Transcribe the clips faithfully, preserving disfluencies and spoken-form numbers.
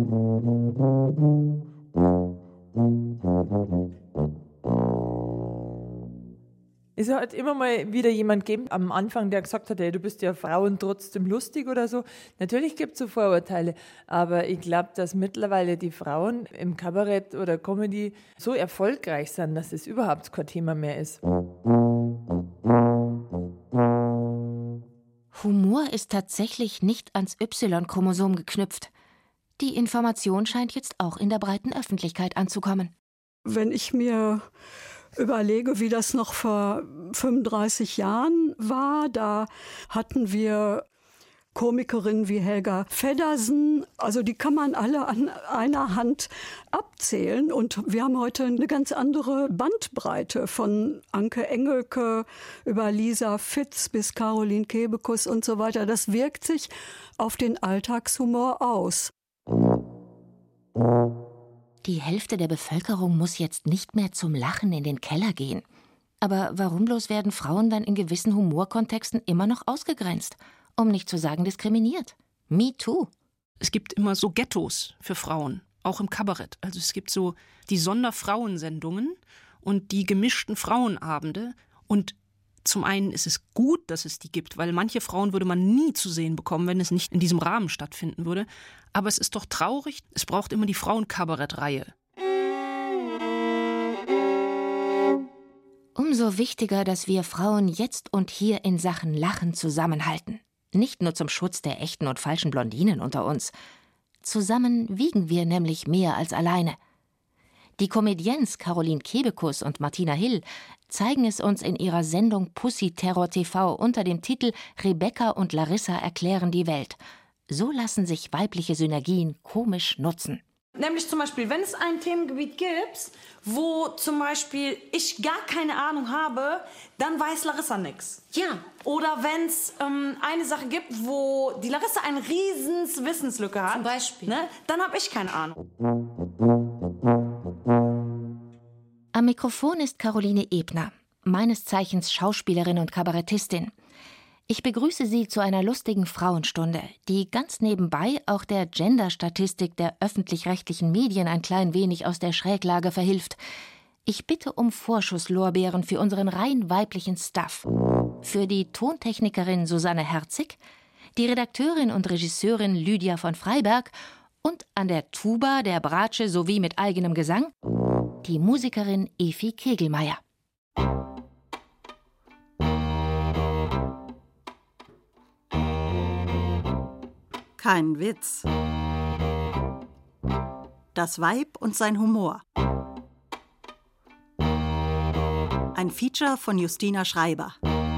Es hat immer mal wieder jemand gegeben am Anfang, der gesagt hat, hey, du bist ja Frauen trotzdem lustig oder so. Natürlich gibt es so Vorurteile, aber ich glaube, dass mittlerweile die Frauen im Kabarett oder Comedy so erfolgreich sind, dass es überhaupt kein Thema mehr ist. Humor ist tatsächlich nicht ans Y-Chromosom geknüpft. Die Information scheint jetzt auch in der breiten Öffentlichkeit anzukommen. Wenn ich mir überlege, wie das noch vor fünfunddreißig Jahren war, da hatten wir Komikerinnen wie Helga Feddersen, also die kann man alle an einer Hand abzählen. Und wir haben heute eine ganz andere Bandbreite von Anke Engelke über Lisa Fitz bis Caroline Kebekus und so weiter. Das wirkt sich auf den Alltagshumor aus. Die Hälfte der Bevölkerung muss jetzt nicht mehr zum Lachen in den Keller gehen. Aber warum bloß werden Frauen dann in gewissen Humorkontexten immer noch ausgegrenzt? Um nicht zu sagen diskriminiert. Me too. Es gibt immer so Ghettos für Frauen, auch im Kabarett. Also es gibt so die Sonderfrauensendungen und die gemischten Frauenabende. Und zum einen ist es gut, dass es die gibt, weil manche Frauen würde man nie zu sehen bekommen, wenn es nicht in diesem Rahmen stattfinden würde. Aber es ist doch traurig, es braucht immer die Frauenkabarettreihe. Umso wichtiger, dass wir Frauen jetzt und hier in Sachen Lachen zusammenhalten. Nicht nur zum Schutz der echten und falschen Blondinen unter uns. Zusammen wiegen wir nämlich mehr als alleine. Die Comediennes Caroline Kebekus und Martina Hill zeigen es uns in ihrer Sendung Pussy Terror T V unter dem Titel Rebecca und Larissa erklären die Welt. So lassen sich weibliche Synergien komisch nutzen. Nämlich zum Beispiel, wenn es ein Themengebiet gibt, wo zum Beispiel ich gar keine Ahnung habe, dann weiß Larissa nichts. Ja. Oder wenn es ähm, eine Sache gibt, wo die Larissa eine riesen Wissenslücke hat, zum Beispiel, ne, dann habe ich keine Ahnung. Am Mikrofon ist Caroline Ebner, meines Zeichens Schauspielerin und Kabarettistin. Ich begrüße Sie zu einer lustigen Frauenstunde, die ganz nebenbei auch der Gender-Statistik der öffentlich-rechtlichen Medien ein klein wenig aus der Schräglage verhilft. Ich bitte um Vorschusslorbeeren für unseren rein weiblichen Staff. Für die Tontechnikerin Susanne Herzig, die Redakteurin und Regisseurin Lydia von Freiberg und an der Tuba, der Bratsche sowie mit eigenem Gesang die Musikerin Efi Kegelmeier. Kein Witz. Das Weib und sein Humor. Ein Feature von Justina Schreiber.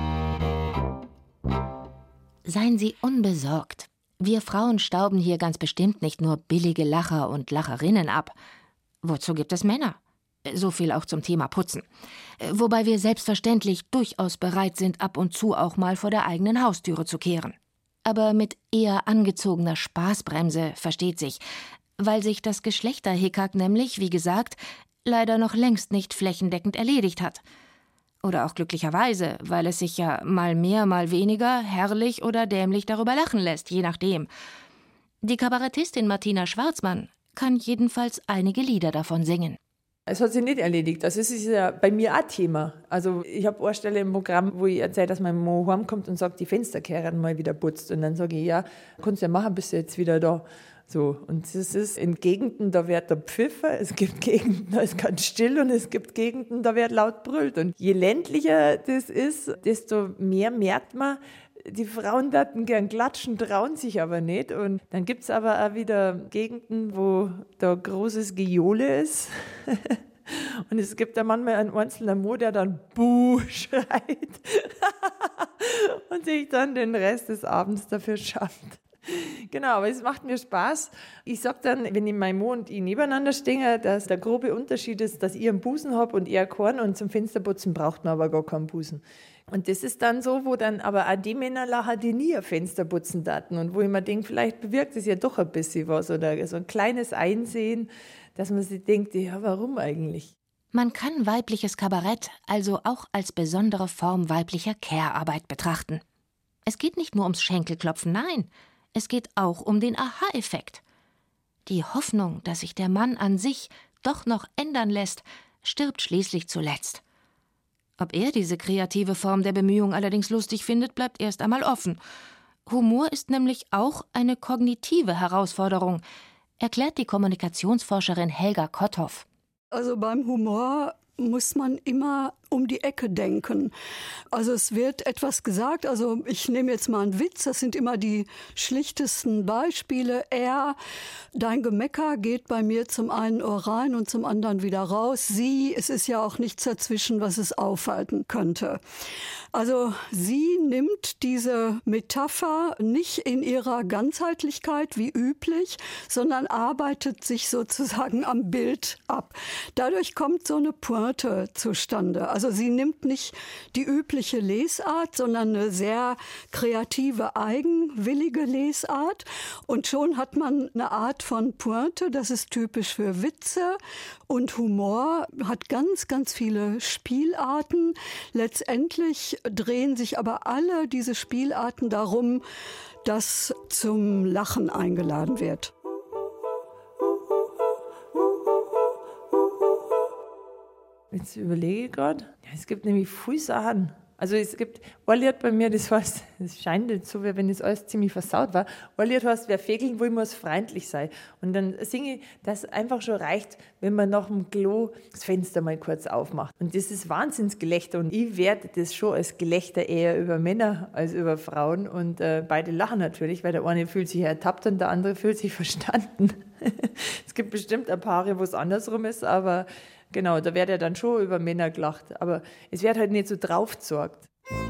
Seien Sie unbesorgt. Wir Frauen stauben hier ganz bestimmt nicht nur billige Lacher und Lacherinnen ab. Wozu gibt es Männer? So viel auch zum Thema Putzen. Wobei wir selbstverständlich durchaus bereit sind, ab und zu auch mal vor der eigenen Haustüre zu kehren. Aber mit eher angezogener Spaßbremse, versteht sich, weil sich das Geschlechterhickhack nämlich, wie gesagt, leider noch längst nicht flächendeckend erledigt hat. Oder auch glücklicherweise, weil es sich ja mal mehr, mal weniger herrlich oder dämlich darüber lachen lässt, je nachdem. Die Kabarettistin Martina Schwarzmann kann jedenfalls einige Lieder davon singen. Es hat sich nicht erledigt. Also es ist ja bei mir auch Thema. Also ich habe eine Stelle im Programm, wo ich erzähle, dass mein Mann heimkommt und sagt, die Fensterkehren mal wieder putzt. Und dann sage ich, ja, kannst du ja machen, bist du jetzt wieder da. So. Und es ist in Gegenden, da wird der Pfiffer, es gibt Gegenden, da ist ganz still und es gibt Gegenden, da wird laut brüllt. Und je ländlicher das ist, desto mehr merkt man, die Frauen würden gern klatschen, trauen sich aber nicht. Und dann gibt es aber auch wieder Gegenden, wo da großes Gejohle ist. Und es gibt da manchmal einen einzelnen Mo, der dann Buh schreit und sich dann den Rest des Abends dafür schafft. Genau, aber es macht mir Spaß. Ich sage dann, wenn ich mein Mo und ich nebeneinander stehen, dass der grobe Unterschied ist, dass ich einen Busen habe und er keinen, und zum Fensterputzen braucht man aber gar keinen Busen. Und das ist dann so, wo dann aber auch die Männer lachen, die nie ein Fenster putzen taten und wo ich mir denke, vielleicht bewirkt es ja doch ein bisschen was oder so ein kleines Einsehen, dass man sich denkt, ja, warum eigentlich? Man kann weibliches Kabarett also auch als besondere Form weiblicher Care-Arbeit betrachten. Es geht nicht nur ums Schenkelklopfen, nein, es geht auch um den Aha-Effekt. Die Hoffnung, dass sich der Mann an sich doch noch ändern lässt, stirbt schließlich zuletzt. Ob er diese kreative Form der Bemühung allerdings lustig findet, bleibt erst einmal offen. Humor ist nämlich auch eine kognitive Herausforderung, erklärt die Kommunikationsforscherin Helga Kotthoff. Also beim Humor muss man immer um die Ecke denken. Also es wird etwas gesagt, also ich nehme jetzt mal einen Witz, das sind immer die schlichtesten Beispiele. Er, dein Gemecker geht bei mir zum einen Ohr rein und zum anderen wieder raus. Sie, es ist ja auch nichts dazwischen, was es aufhalten könnte. Also sie nimmt diese Metapher nicht in ihrer Ganzheitlichkeit wie üblich, sondern arbeitet sich sozusagen am Bild ab. Dadurch kommt so eine Pointe zustande. Also sie nimmt nicht die übliche Lesart, sondern eine sehr kreative, eigenwillige Lesart. Und schon hat man eine Art von Pointe, das ist typisch für Witze. Und Humor hat ganz, ganz viele Spielarten. Letztendlich drehen sich aber alle diese Spielarten darum, dass zum Lachen eingeladen wird. Jetzt überlege ich gerade. Ja, es gibt nämlich viele Sachen. Also es gibt ein Lied bei mir, das heißt, es scheint jetzt so, wie wenn das alles ziemlich versaut war. Ein Lied heißt, wer fegeln will, muss freundlich sein. Und dann singe ich, dass einfach schon reicht, wenn man nach dem Klo das Fenster mal kurz aufmacht. Und das ist Wahnsinnsgelächter. Und ich werte das schon als Gelächter eher über Männer als über Frauen. Und äh, beide lachen natürlich, weil der eine fühlt sich ertappt und der andere fühlt sich verstanden. Es gibt bestimmt ein Paar, wo es andersrum ist, aber genau, da wird ja dann schon über Männer gelacht. Aber es wird halt nicht so draufgesorgt.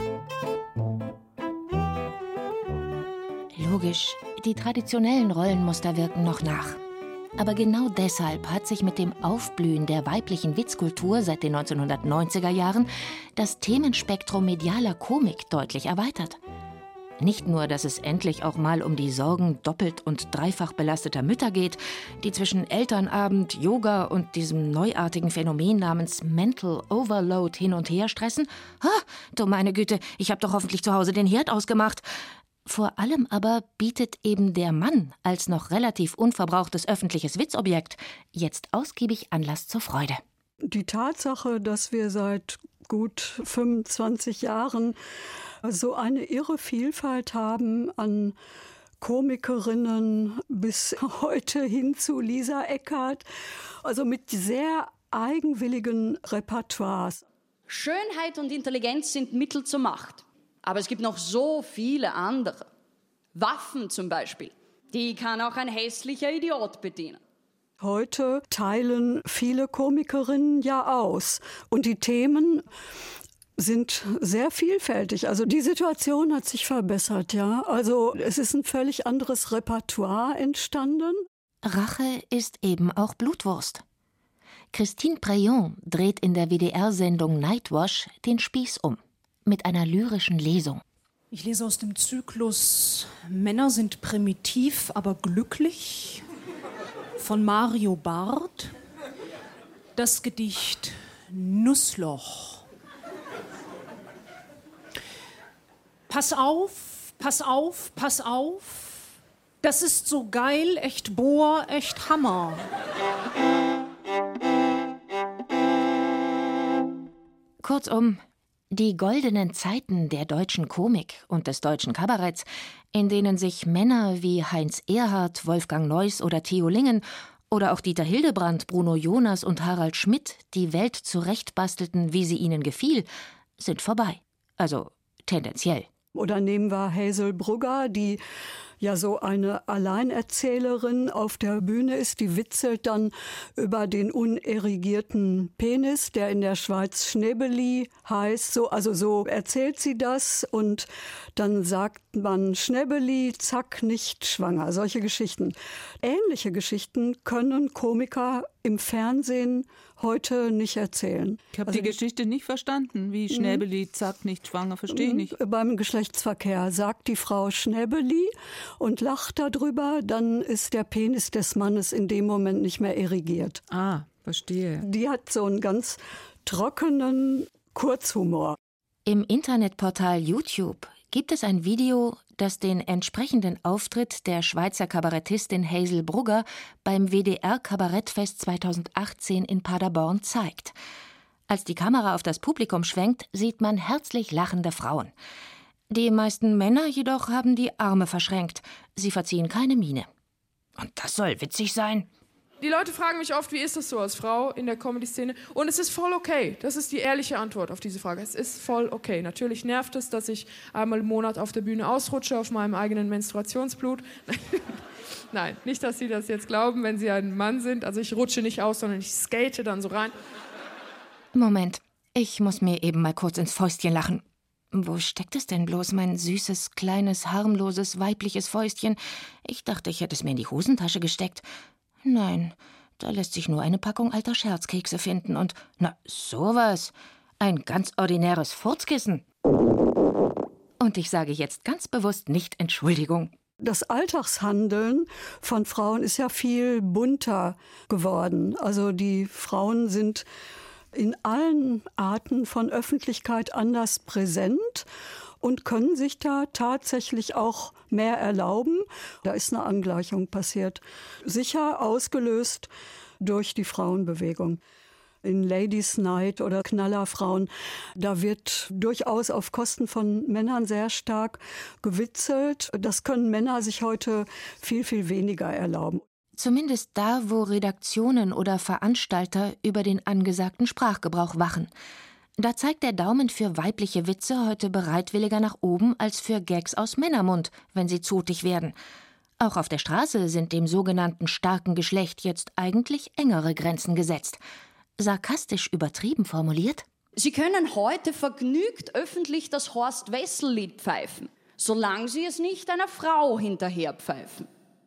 Logisch, die traditionellen Rollenmuster wirken noch nach. Aber genau deshalb hat sich mit dem Aufblühen der weiblichen Witzkultur seit den neunzehnhundertneunziger Jahren das Themenspektrum medialer Komik deutlich erweitert. Nicht nur, dass es endlich auch mal um die Sorgen doppelt und dreifach belasteter Mütter geht, die zwischen Elternabend, Yoga und diesem neuartigen Phänomen namens Mental Overload hin und her stressen. Ha, du meine Güte, ich habe doch hoffentlich zu Hause den Herd ausgemacht. Vor allem aber bietet eben der Mann als noch relativ unverbrauchtes öffentliches Witzobjekt jetzt ausgiebig Anlass zur Freude. Die Tatsache, dass wir seit gut fünfundzwanzig Jahren so eine irre Vielfalt haben an Komikerinnen bis heute hin zu Lisa Eckert, also mit sehr eigenwilligen Repertoires. Schönheit und Intelligenz sind Mittel zur Macht. Aber es gibt noch so viele andere. Waffen zum Beispiel, die kann auch ein hässlicher Idiot bedienen. Heute teilen viele Komikerinnen ja aus. Und die Themen sind sehr vielfältig. Also die Situation hat sich verbessert, ja. Also es ist ein völlig anderes Repertoire entstanden. Rache ist eben auch Blutwurst. Christine Preyon dreht in der W D R-Sendung Nightwash den Spieß um. Mit einer lyrischen Lesung. Ich lese aus dem Zyklus Männer sind primitiv, aber glücklich von Mario Barth. Das Gedicht Nussloch. Pass auf, pass auf, pass auf. Das ist so geil, echt Bohr, echt Hammer. Kurzum, die goldenen Zeiten der deutschen Komik und des deutschen Kabaretts, in denen sich Männer wie Heinz Erhardt, Wolfgang Neuss oder Theo Lingen oder auch Dieter Hildebrandt, Bruno Jonas und Harald Schmidt die Welt zurechtbastelten, wie sie ihnen gefiel, sind vorbei. Also tendenziell. Oder nehmen wir Hazel Brugger, die ja so eine Alleinerzählerin auf der Bühne ist. Die witzelt dann über den unerigierten Penis, der in der Schweiz Schnäbeli heißt. So, also so erzählt sie das und dann sagt man Schnäbeli, zack, nicht schwanger. Solche Geschichten. Ähnliche Geschichten können Komiker im Fernsehen heute nicht erzählen. Ich habe also die Geschichte nicht verstanden, wie Schnäbeli, zack, nicht schwanger, verstehe ich nicht. Beim Geschlechtsverkehr sagt die Frau Schnäbeli und lacht darüber, dann ist der Penis des Mannes in dem Moment nicht mehr erigiert. Ah, verstehe. Die hat so einen ganz trockenen Kurzhumor. Im Internetportal YouTube gibt es ein Video, das den entsprechenden Auftritt der Schweizer Kabarettistin Hazel Brugger beim W D R Kabarettfest zweitausendachtzehn in Paderborn zeigt. Als die Kamera auf das Publikum schwenkt, sieht man herzlich lachende Frauen. Die meisten Männer jedoch haben die Arme verschränkt. Sie verziehen keine Miene. Und das soll witzig sein? Die Leute fragen mich oft, wie ist das so als Frau in der Comedy-Szene? Und es ist voll okay. Das ist die ehrliche Antwort auf diese Frage. Es ist voll okay. Natürlich nervt es, dass ich einmal im Monat auf der Bühne ausrutsche auf meinem eigenen Menstruationsblut. Nein, nicht, dass Sie das jetzt glauben, wenn Sie ein Mann sind. Also ich rutsche nicht aus, sondern ich skate dann so rein. Moment, ich muss mir eben mal kurz ins Fäustchen lachen. Wo steckt es denn bloß, mein süßes, kleines, harmloses, weibliches Fäustchen? Ich dachte, ich hätte es mir in die Hosentasche gesteckt. Nein, da lässt sich nur eine Packung alter Scherzkekse finden und, na, sowas. Ein ganz ordinäres Furzkissen. Und ich sage jetzt ganz bewusst nicht Entschuldigung. Das Alltagshandeln von Frauen ist ja viel bunter geworden. Also die Frauen sind in allen Arten von Öffentlichkeit anders präsent und können sich da tatsächlich auch mehr erlauben. Da ist eine Angleichung passiert. Sicher ausgelöst durch die Frauenbewegung. In Ladies Night oder Knallerfrauen, da wird durchaus auf Kosten von Männern sehr stark gewitzelt. Das können Männer sich heute viel, viel weniger erlauben. Zumindest da, wo Redaktionen oder Veranstalter über den angesagten Sprachgebrauch wachen. Da zeigt der Daumen für weibliche Witze heute bereitwilliger nach oben als für Gags aus Männermund, wenn sie zotig werden. Auch auf der Straße sind dem sogenannten starken Geschlecht jetzt eigentlich engere Grenzen gesetzt. Sarkastisch übertrieben formuliert: Sie können heute vergnügt öffentlich das Horst-Wessel-Lied pfeifen, solange Sie es nicht einer Frau hinterherpfeifen.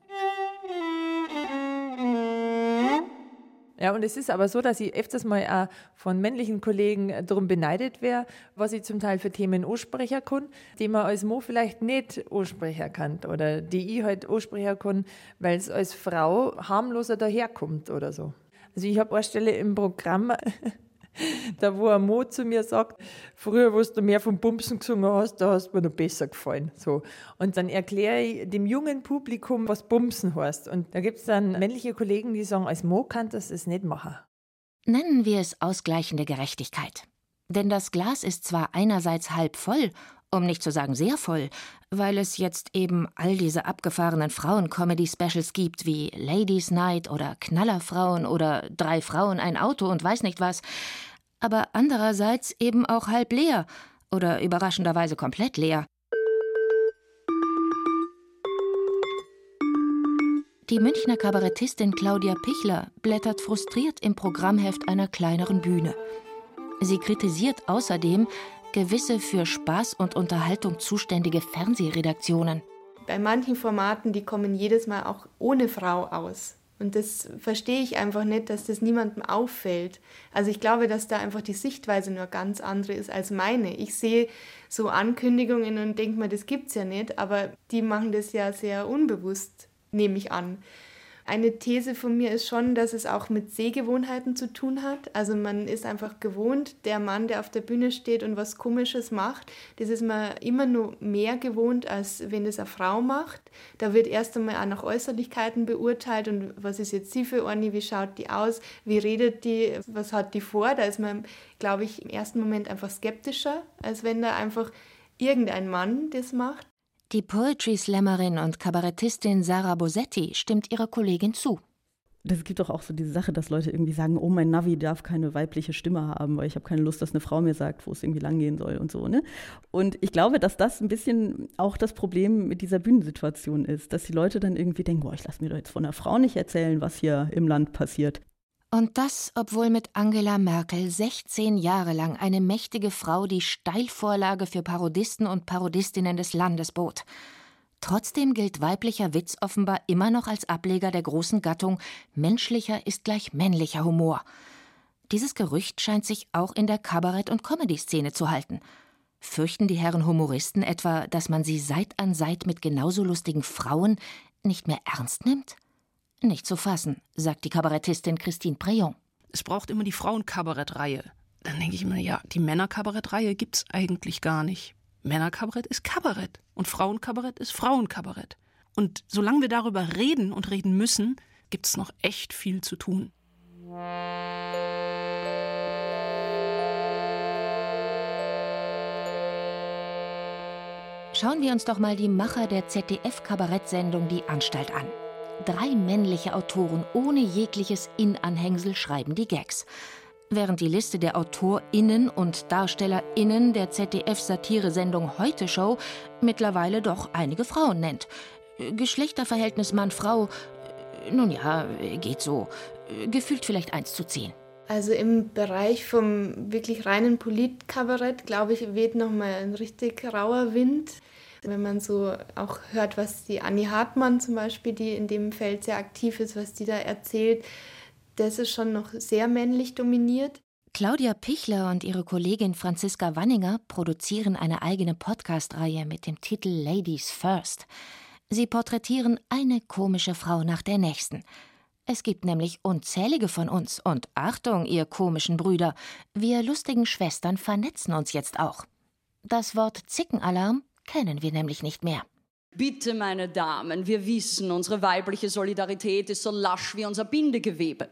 Ja, und es ist aber so, dass ich öfters mal auch von männlichen Kollegen darum beneidet wäre, was ich zum Teil für Themen ansprechen kann, die man als Mo vielleicht nicht ansprechen kann oder die ich halt ansprechen kann, weil es als Frau harmloser daherkommt oder so. Also ich habe eine Stelle im Programm, da wo ein Mo zu mir sagt, früher, wo du mehr vom Bumsen gesungen hast, da hast du mir noch besser gefallen. So. Und dann erkläre ich dem jungen Publikum, was Bumsen heißt. Und da gibt es dann männliche Kollegen, die sagen, als Mo kann das es nicht machen. Nennen wir es ausgleichende Gerechtigkeit. Denn das Glas ist zwar einerseits halb voll, um nicht zu sagen sehr voll, weil es jetzt eben all diese abgefahrenen Frauen-Comedy-Specials gibt, wie Ladies Night oder Knallerfrauen oder Drei Frauen, ein Auto und weiß nicht was, aber andererseits eben auch halb leer oder überraschenderweise komplett leer. Die Münchner Kabarettistin Claudia Pichler blättert frustriert im Programmheft einer kleineren Bühne. Sie kritisiert außerdem gewisse für Spaß und Unterhaltung zuständige Fernsehredaktionen. Bei manchen Formaten, die kommen jedes Mal auch ohne Frau aus. Und das verstehe ich einfach nicht, dass das niemandem auffällt. Also ich glaube, dass da einfach die Sichtweise nur ganz andere ist als meine. Ich sehe so Ankündigungen und denke mir, das gibt's ja nicht, aber die machen das ja sehr unbewusst, nehme ich an. Eine These von mir ist schon, dass es auch mit Sehgewohnheiten zu tun hat. Also man ist einfach gewohnt, der Mann, der auf der Bühne steht und was Komisches macht, das ist man immer nur mehr gewohnt, als wenn das eine Frau macht. Da wird erst einmal auch nach Äußerlichkeiten beurteilt und was ist jetzt sie für eine, wie schaut die aus, wie redet die, was hat die vor. Da ist man, glaube ich, im ersten Moment einfach skeptischer, als wenn da einfach irgendein Mann das macht. Die Poetry-Slammerin und Kabarettistin Sarah Bosetti stimmt ihrer Kollegin zu. Es gibt doch auch so diese Sache, dass Leute irgendwie sagen, oh, mein Navi darf keine weibliche Stimme haben, weil ich habe keine Lust, dass eine Frau mir sagt, wo es irgendwie langgehen soll und so, ne? Und ich glaube, dass das ein bisschen auch das Problem mit dieser Bühnensituation ist, dass die Leute dann irgendwie denken, boah, ich lasse mir doch jetzt von einer Frau nicht erzählen, was hier im Land passiert. Und das, obwohl mit Angela Merkel sechzehn Jahre lang eine mächtige Frau die Steilvorlage für Parodisten und Parodistinnen des Landes bot. Trotzdem gilt weiblicher Witz offenbar immer noch als Ableger der großen Gattung menschlicher ist gleich männlicher Humor. Dieses Gerücht scheint sich auch in der Kabarett- und Comedy-Szene zu halten. Fürchten die Herren Humoristen etwa, dass man sie Seit an Seit mit genauso lustigen Frauen nicht mehr ernst nimmt? Nicht zu fassen, sagt die Kabarettistin Christine Préon. Es braucht immer die Frauenkabarettreihe. Dann denke ich mir, ja, die Männerkabarettreihe gibt's eigentlich gar nicht. Männerkabarett ist Kabarett und Frauenkabarett ist Frauenkabarett. Und solange wir darüber reden und reden müssen, gibt es noch echt viel zu tun. Schauen wir uns doch mal die Macher der Z D F-Kabarettsendung Die Anstalt an. Drei männliche Autoren ohne jegliches In-Anhängsel schreiben die Gags. Während die Liste der AutorInnen und DarstellerInnen der Z D F-Satire-Sendung Heute-Show mittlerweile doch einige Frauen nennt. Geschlechterverhältnis Mann-Frau, nun ja, geht so. Gefühlt vielleicht eins zu zehn. Also im Bereich vom wirklich reinen Politkabarett, glaube ich, weht nochmal ein richtig rauer Wind. Wenn man so auch hört, was die Anni Hartmann zum Beispiel, die in dem Feld sehr aktiv ist, was die da erzählt, das ist schon noch sehr männlich dominiert. Claudia Pichler und ihre Kollegin Franziska Wanninger produzieren eine eigene Podcast-Reihe mit dem Titel Ladies First. Sie porträtieren eine komische Frau nach der nächsten. Es gibt nämlich unzählige von uns. Und Achtung, ihr komischen Brüder, wir lustigen Schwestern vernetzen uns jetzt auch. Das Wort Zickenalarm kennen wir nämlich nicht mehr. Bitte, meine Damen, wir wissen, unsere weibliche Solidarität ist so lasch wie unser Bindegewebe.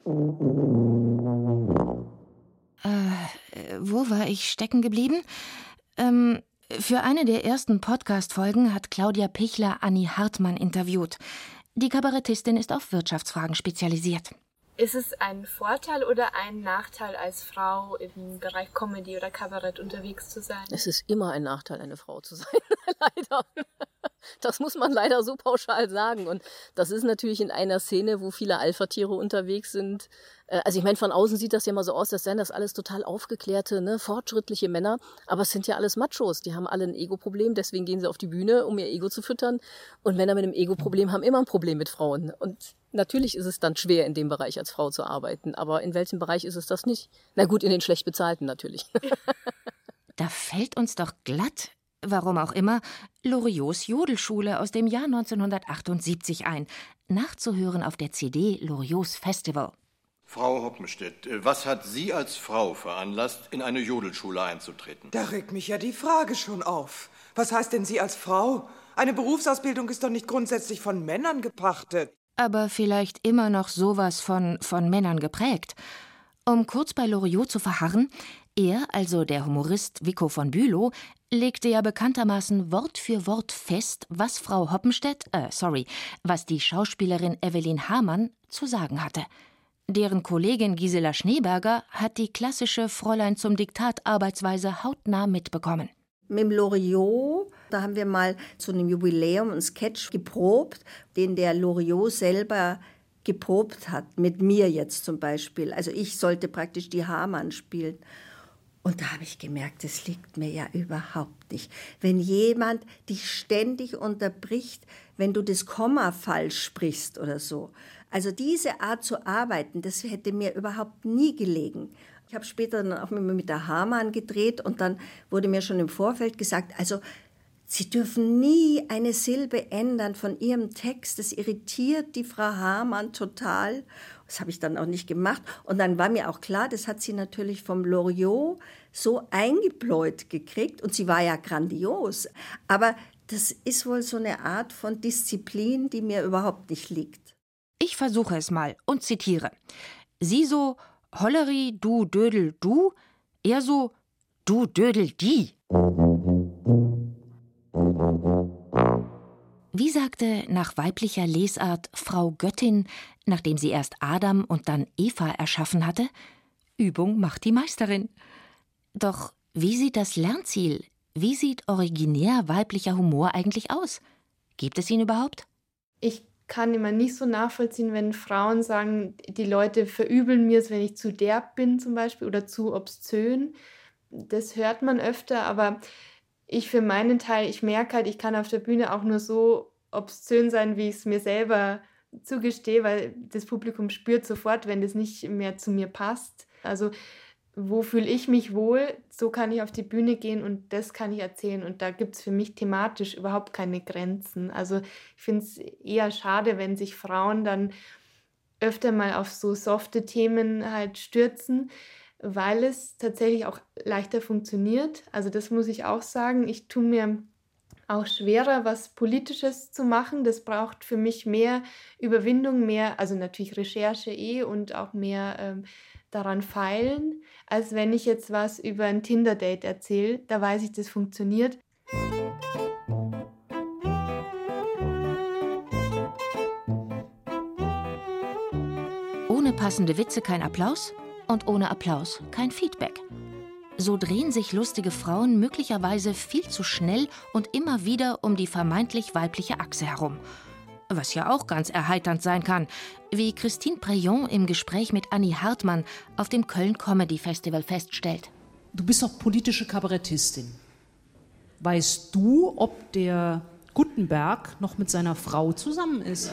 Äh, wo war ich stecken geblieben? Ähm, für eine der ersten Podcast-Folgen hat Claudia Pichler Anni Hartmann interviewt. Die Kabarettistin ist auf Wirtschaftsfragen spezialisiert. Ist es ein Vorteil oder ein Nachteil, als Frau im Bereich Comedy oder Kabarett unterwegs zu sein? Es ist immer ein Nachteil, eine Frau zu sein, leider. Das muss man leider so pauschal sagen. Und das ist natürlich in einer Szene, wo viele Alpha-Tiere unterwegs sind. Also ich meine, von außen sieht das ja mal so aus, als seien das alles total aufgeklärte, ne, fortschrittliche Männer. Aber es sind ja alles Machos. Die haben alle ein Ego-Problem, deswegen gehen sie auf die Bühne, um ihr Ego zu füttern. Und Männer mit einem Ego-Problem haben immer ein Problem mit Frauen. Und natürlich ist es dann schwer, in dem Bereich als Frau zu arbeiten. Aber in welchem Bereich ist es das nicht? Na gut, in den schlecht bezahlten natürlich. Da fällt uns doch glatt, warum auch immer, Loriots Jodelschule aus dem Jahr neunzehnhundertachtundsiebzig ein. Nachzuhören auf der C D Loriots Festival. Frau Hoppenstedt, was hat Sie als Frau veranlasst, in eine Jodelschule einzutreten? Da regt mich ja die Frage schon auf. Was heißt denn Sie als Frau? Eine Berufsausbildung ist doch nicht grundsätzlich von Männern gepachtet. Aber vielleicht immer noch sowas von, von Männern geprägt. Um kurz bei Loriot zu verharren, er, also der Humorist Vico von Bülow, legte ja bekanntermaßen Wort für Wort fest, was Frau Hoppenstedt, äh, sorry, was die Schauspielerin Evelyn Hamann zu sagen hatte. Deren Kollegin Gisela Schneeberger hat die klassische Fräulein zum Diktat-Arbeitsweise hautnah mitbekommen. Mit dem Loriot, da haben wir mal zu einem Jubiläum einen Sketch geprobt, den der Loriot selber geprobt hat, mit mir jetzt zum Beispiel. Also ich sollte praktisch die Hamann spielen. Und da habe ich gemerkt, das liegt mir ja überhaupt nicht. Wenn jemand dich ständig unterbricht, wenn du das Komma falsch sprichst oder so. Also diese Art zu arbeiten, das hätte mir überhaupt nie gelegen. Ich habe später dann auch mit der Hamann gedreht und dann wurde mir schon im Vorfeld gesagt, also Sie dürfen nie eine Silbe ändern von Ihrem Text. Das irritiert die Frau Hamann total. Das habe ich dann auch nicht gemacht. Und dann war mir auch klar, das hat sie natürlich vom Loriot so eingebläut gekriegt. Und sie war ja grandios. Aber das ist wohl so eine Art von Disziplin, die mir überhaupt nicht liegt. Ich versuche es mal und zitiere. Sie so, Holleri, du Dödel, du. Er so, du Dödel, die. Wie sagte nach weiblicher Lesart Frau Göttin, nachdem sie erst Adam und dann Eva erschaffen hatte, Übung macht die Meisterin. Doch wie sieht das Lernziel, wie sieht originär weiblicher Humor eigentlich aus? Gibt es ihn überhaupt? Ich kann immer nicht so nachvollziehen, wenn Frauen sagen, die Leute verübeln mir es, wenn ich zu derb bin zum Beispiel oder zu obszön. Das hört man öfter, aber ich für meinen Teil, ich merke halt, ich kann auf der Bühne auch nur so obszön sein, wie ich es mir selber zugestehe, weil das Publikum spürt sofort, wenn das nicht mehr zu mir passt. Also wo fühle ich mich wohl, so kann ich auf die Bühne gehen und das kann ich erzählen. Und da gibt es für mich thematisch überhaupt keine Grenzen. Also ich finde es eher schade, wenn sich Frauen dann öfter mal auf so softe Themen halt stürzen, weil es tatsächlich auch leichter funktioniert. Also das muss ich auch sagen. Ich tue mir auch schwerer, was Politisches zu machen. Das braucht für mich mehr Überwindung, mehr, also natürlich Recherche eh und auch mehr ähm, daran feilen, als wenn ich jetzt was über ein Tinder-Date erzähle. Da weiß ich, das funktioniert. Ohne passende Witze kein Applaus und ohne Applaus kein Feedback. So drehen sich lustige Frauen möglicherweise viel zu schnell und immer wieder um die vermeintlich weibliche Achse herum. Was ja auch ganz erheiternd sein kann, wie Christine Preyon im Gespräch mit Annie Hartmann auf dem Köln Comedy Festival feststellt. Du bist doch politische Kabarettistin. Weißt du, ob der Guttenberg noch mit seiner Frau zusammen ist?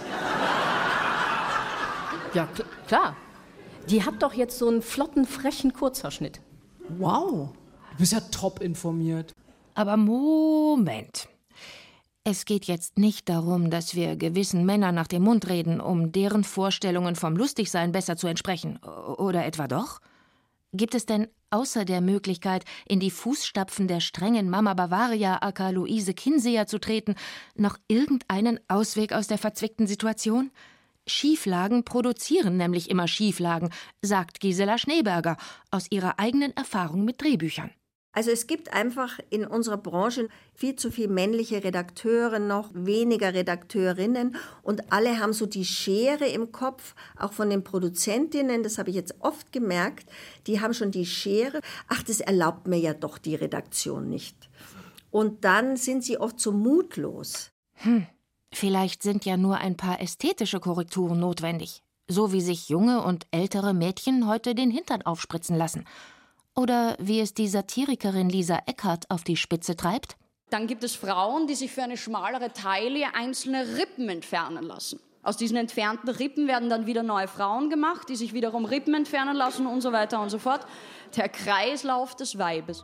Ja, kl- klar. Die hat doch jetzt so einen flotten, frechen Kurzhaarschnitt. Wow, du bist ja top informiert. Aber Moment. Es geht jetzt nicht darum, dass wir gewissen Männern nach dem Mund reden, um deren Vorstellungen vom Lustigsein besser zu entsprechen. Oder etwa doch? Gibt es denn außer der Möglichkeit, in die Fußstapfen der strengen Mama Bavaria aka Luise Kinseher zu treten, noch irgendeinen Ausweg aus der verzwickten Situation? Schieflagen produzieren nämlich immer Schieflagen, sagt Gisela Schneeberger aus ihrer eigenen Erfahrung mit Drehbüchern. Also es gibt einfach in unserer Branche viel zu viele männliche Redakteure, noch weniger Redakteurinnen und alle haben so die Schere im Kopf, auch von den Produzentinnen, das habe ich jetzt oft gemerkt, die haben schon die Schere, ach, das erlaubt mir ja doch die Redaktion nicht. Und dann sind sie oft so mutlos. Hm, vielleicht sind ja nur ein paar ästhetische Korrekturen notwendig, so wie sich junge und ältere Mädchen heute den Hintern aufspritzen lassen. Oder wie es die Satirikerin Lisa Eckhardt auf die Spitze treibt? Dann gibt es Frauen, die sich für eine schmalere Taille einzelne Rippen entfernen lassen. Aus diesen entfernten Rippen werden dann wieder neue Frauen gemacht, die sich wiederum Rippen entfernen lassen und so weiter und so fort. Der Kreislauf des Weibes.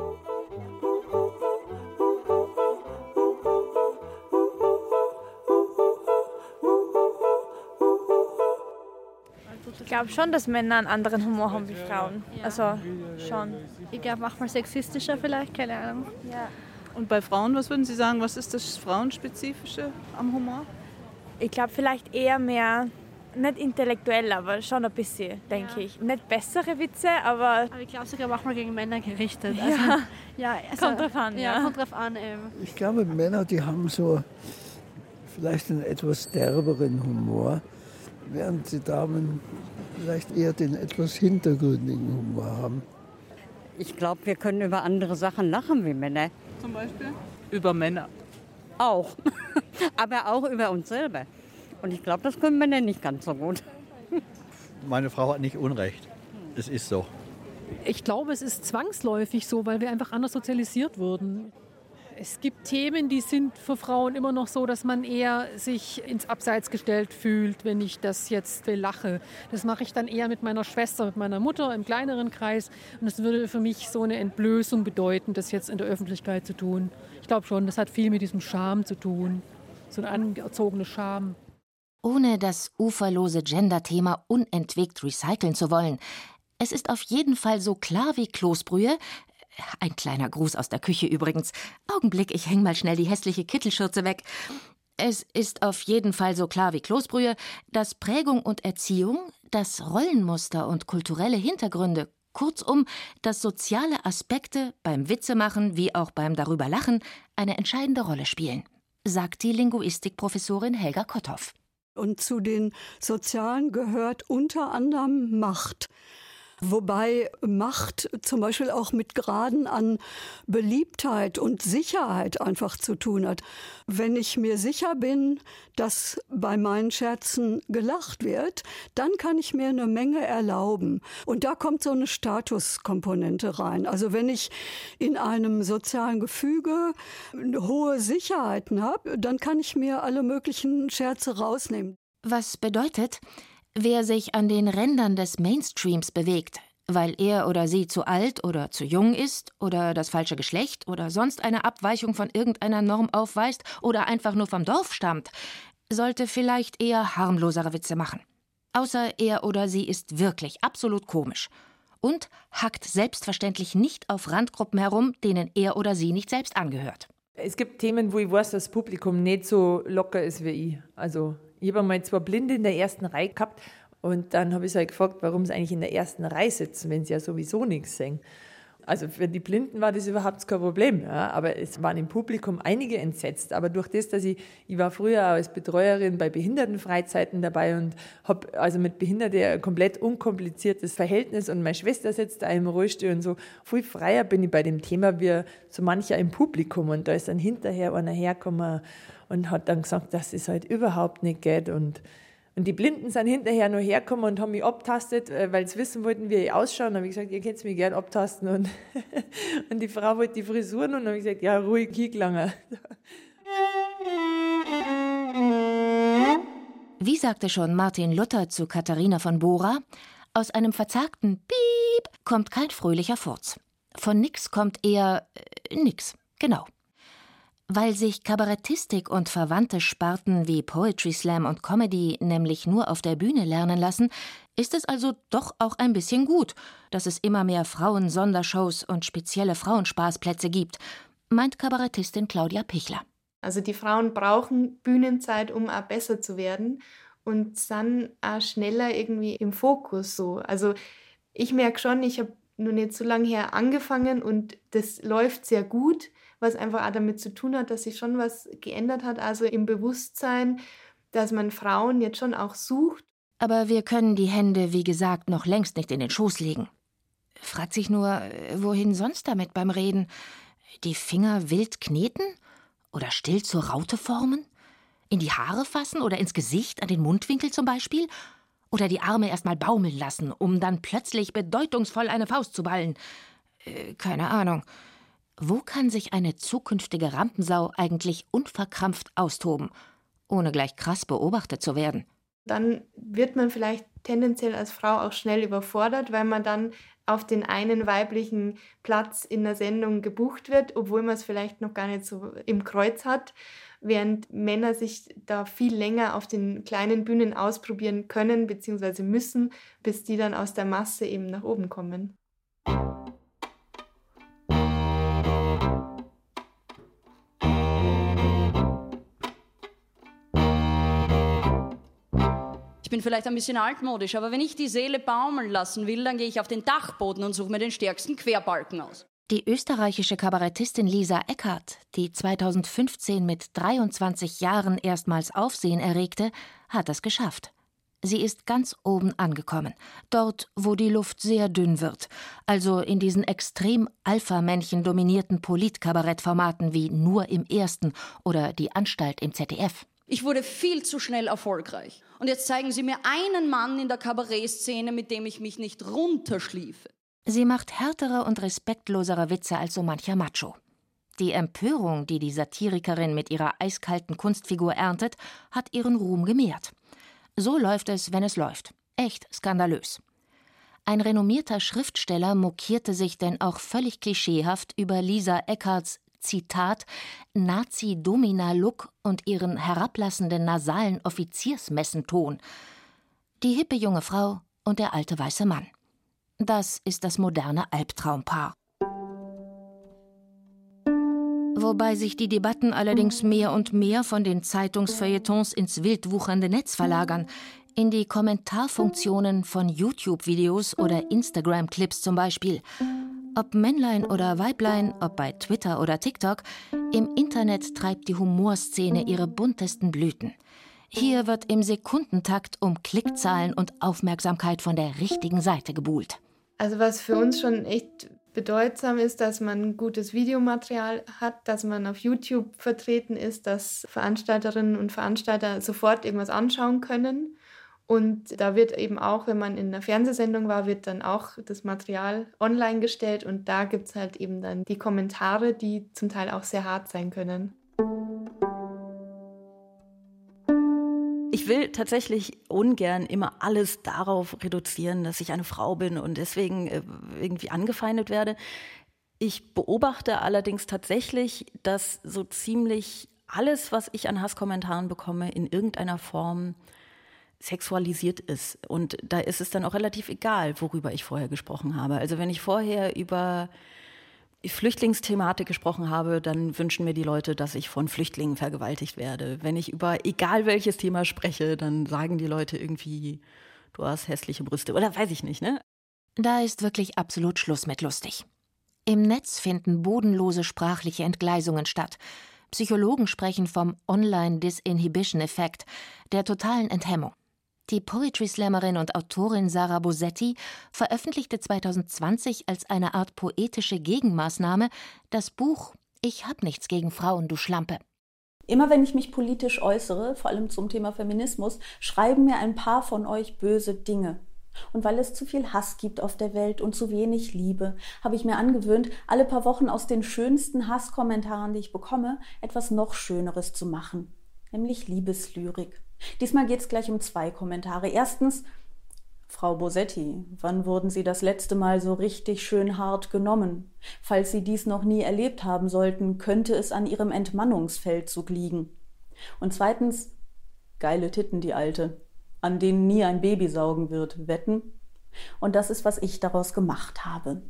Ich glaube schon, dass Männer einen anderen Humor haben wie Frauen. Ja. Also schon. Ich glaube manchmal sexistischer vielleicht, keine Ahnung. Ja. Und bei Frauen, was würden Sie sagen, was ist das Frauenspezifische am Humor? Ich glaube vielleicht eher mehr, nicht intellektuell, aber schon ein bisschen, denke ja. ich. Nicht bessere Witze, aber... Aber ich glaube sogar manchmal gegen Männer gerichtet. Ja, also, ja also, kommt drauf an. Ja, ja. kommt drauf an eben. Ich glaube, Männer, die haben so vielleicht einen etwas derberen Humor, während die Damen vielleicht eher den etwas hintergründigen Humor haben. Ich glaube, wir können über andere Sachen lachen wie Männer. Zum Beispiel? Über Männer. Auch. Aber auch über uns selber. Und ich glaube, das können Männer nicht ganz so gut. Meine Frau hat nicht Unrecht. Es ist so. Ich glaube, es ist zwangsläufig so, weil wir einfach anders sozialisiert wurden. Es gibt Themen, die sind für Frauen immer noch so, dass man eher sich ins Abseits gestellt fühlt, wenn ich das jetzt lache. Das mache ich dann eher mit meiner Schwester, mit meiner Mutter im kleineren Kreis. Und das würde für mich so eine Entblößung bedeuten, das jetzt in der Öffentlichkeit zu tun. Ich glaube schon, das hat viel mit diesem Scham zu tun. So eine anerzogene Scham. Ohne das uferlose Gender-Thema unentwegt recyceln zu wollen. Es ist auf jeden Fall so klar wie Kloßbrühe. Ein kleiner Gruß aus der Küche übrigens. Augenblick, ich häng mal schnell die hässliche Kittelschürze weg. Es ist auf jeden Fall so klar wie Kloßbrühe, dass Prägung und Erziehung, dass Rollenmuster und kulturelle Hintergründe, kurzum, dass soziale Aspekte beim Witzemachen wie auch beim Darüberlachen eine entscheidende Rolle spielen, sagt die Linguistikprofessorin Helga Kotthoff. Und zu den Sozialen gehört unter anderem Macht. Wobei Macht zum Beispiel auch mit Graden an Beliebtheit und Sicherheit einfach zu tun hat. Wenn ich mir sicher bin, dass bei meinen Scherzen gelacht wird, dann kann ich mir eine Menge erlauben. Und da kommt so eine Statuskomponente rein. Also wenn ich in einem sozialen Gefüge hohe Sicherheiten habe, dann kann ich mir alle möglichen Scherze rausnehmen. Was bedeutet, wer sich an den Rändern des Mainstreams bewegt, weil er oder sie zu alt oder zu jung ist oder das falsche Geschlecht oder sonst eine Abweichung von irgendeiner Norm aufweist oder einfach nur vom Dorf stammt, sollte vielleicht eher harmlosere Witze machen. Außer er oder sie ist wirklich absolut komisch. und hackt selbstverständlich nicht auf Randgruppen herum, denen er oder sie nicht selbst angehört. Es gibt Themen, wo ich weiß, dass das Publikum nicht so locker ist wie ich. Also ich habe einmal zwei Blinde in der ersten Reihe gehabt und dann habe ich sie halt gefragt, warum sie eigentlich in der ersten Reihe sitzen, wenn sie ja sowieso nichts sehen. Also für die Blinden war das überhaupt kein Problem, ja, aber es waren im Publikum einige entsetzt. Aber durch das, dass ich, ich war früher als Betreuerin bei Behindertenfreizeiten dabei und habe also mit Behinderten ein komplett unkompliziertes Verhältnis und meine Schwester sitzt da im Rollstuhl und so. Viel freier bin ich bei dem Thema wie so mancher im Publikum. Und da ist dann hinterher einer hergekommen und hat dann gesagt, dass es halt überhaupt nicht geht. Und Und die Blinden sind hinterher noch hergekommen und haben mich abtastet, weil sie wissen wollten, wie ich ausschaue. Und dann habe ich gesagt, ihr könnt mich gerne abtasten. Und, und die Frau wollte die Frisuren und dann habe ich gesagt, ja, ruhig, Kieglanger. Wie sagte schon Martin Luther zu Katharina von Bora, aus einem verzagten Piep kommt kein fröhlicher Furz. Von nix kommt eher äh, nix, genau. Weil sich Kabarettistik und verwandte Sparten wie Poetry Slam und Comedy nämlich nur auf der Bühne lernen lassen, ist es also doch auch ein bisschen gut, dass es immer mehr Frauen-Sondershows und spezielle Frauenspaßplätze gibt, meint Kabarettistin Claudia Pichler. Also die Frauen brauchen Bühnenzeit, um auch besser zu werden und sind auch schneller irgendwie im Fokus. So. Also ich merke schon, ich habe noch nicht so lange her angefangen und das läuft sehr gut, was einfach auch damit zu tun hat, dass sich schon was geändert hat, also im Bewusstsein, dass man Frauen jetzt schon auch sucht. Aber wir können die Hände, wie gesagt, noch längst nicht in den Schoß legen. Fragt sich nur, wohin sonst damit beim Reden? Die Finger wild kneten? Oder still zur Raute formen? In die Haare fassen oder ins Gesicht, an den Mundwinkel zum Beispiel? Oder die Arme erst mal baumeln lassen, um dann plötzlich bedeutungsvoll eine Faust zu ballen? Äh, keine Ahnung. Wo kann sich eine zukünftige Rampensau eigentlich unverkrampft austoben, ohne gleich krass beobachtet zu werden? Dann wird man vielleicht tendenziell als Frau auch schnell überfordert, weil man dann auf den einen weiblichen Platz in der Sendung gebucht wird, obwohl man es vielleicht noch gar nicht so im Kreuz hat, während Männer sich da viel länger auf den kleinen Bühnen ausprobieren können bzw. müssen, bis die dann aus der Masse eben nach oben kommen. Ich bin vielleicht ein bisschen altmodisch, aber wenn ich die Seele baumeln lassen will, dann gehe ich auf den Dachboden und suche mir den stärksten Querbalken aus. Die österreichische Kabarettistin Lisa Eckhardt, die zweitausendfünfzehn mit dreiundzwanzig Jahren erstmals Aufsehen erregte, hat es geschafft. Sie ist ganz oben angekommen, dort, wo die Luft sehr dünn wird, also in diesen extrem Alpha-Männchen dominierten Polit-Kabarettformaten wie Nur im Ersten oder Die Anstalt im Z D F. Ich wurde viel zu schnell erfolgreich. Und jetzt zeigen Sie mir einen Mann in der Kabarettszene, mit dem ich mich nicht runterschliefe. Sie macht härtere und respektlosere Witze als so mancher Macho. Die Empörung, die die Satirikerin mit ihrer eiskalten Kunstfigur erntet, hat ihren Ruhm gemehrt. So läuft es, wenn es läuft. Echt skandalös. Ein renommierter Schriftsteller mokierte sich denn auch völlig klischeehaft über Lisa Eckhardts Zitat, Nazi-Domina-Look und ihren herablassenden nasalen Offiziersmessenton. Die hippe junge Frau und der alte weiße Mann. Das ist das moderne Albtraumpaar. Wobei sich die Debatten allerdings mehr und mehr von den Zeitungsfeuilletons ins wild wuchernde Netz verlagern, in die Kommentarfunktionen von YouTube-Videos oder Instagram-Clips zum Beispiel. Ob Männlein oder Weiblein, ob bei Twitter oder TikTok, im Internet treibt die Humorszene ihre buntesten Blüten. Hier wird im Sekundentakt um Klickzahlen und Aufmerksamkeit von der richtigen Seite gebuhlt. Also was für uns schon echt bedeutsam ist, dass man gutes Videomaterial hat, dass man auf YouTube vertreten ist, dass Veranstalterinnen und Veranstalter sofort irgendwas anschauen können. Und da wird eben auch, wenn man in einer Fernsehsendung war, wird dann auch das Material online gestellt und da gibt es halt eben dann die Kommentare, die zum Teil auch sehr hart sein können. Ich will tatsächlich ungern immer alles darauf reduzieren, dass ich eine Frau bin und deswegen irgendwie angefeindet werde. Ich beobachte allerdings tatsächlich, dass so ziemlich alles, was ich an Hasskommentaren bekomme, in irgendeiner Form sexualisiert ist. Und da ist es dann auch relativ egal, worüber ich vorher gesprochen habe. Also wenn ich vorher über Flüchtlingsthematik gesprochen habe, dann wünschen mir die Leute, dass ich von Flüchtlingen vergewaltigt werde. Wenn ich über egal welches Thema spreche, dann sagen die Leute irgendwie, du hast hässliche Brüste oder weiß ich nicht, ne? Da ist wirklich absolut Schluss mit lustig. Im Netz finden bodenlose sprachliche Entgleisungen statt. Psychologen sprechen vom Online-Disinhibition-Effekt, der totalen Enthemmung. Die Poetry-Slammerin und Autorin Sarah Bosetti veröffentlichte zwanzig zwanzig als eine Art poetische Gegenmaßnahme das Buch »Ich hab nichts gegen Frauen, du Schlampe«. Immer wenn ich mich politisch äußere, vor allem zum Thema Feminismus, schreiben mir ein paar von euch böse Dinge. Und weil es zu viel Hass gibt auf der Welt und zu wenig Liebe, habe ich mir angewöhnt, alle paar Wochen aus den schönsten Hasskommentaren, die ich bekomme, etwas noch Schöneres zu machen, nämlich Liebeslyrik. Diesmal geht es gleich um zwei Kommentare. Erstens: Frau Bosetti, wann wurden Sie das letzte Mal so richtig schön hart genommen? Falls Sie dies noch nie erlebt haben sollten, könnte es an Ihrem Entmannungsfeldzug liegen. Und zweitens: geile Titten, die Alte, an denen nie ein Baby saugen wird, wetten? Und das ist, was ich daraus gemacht habe.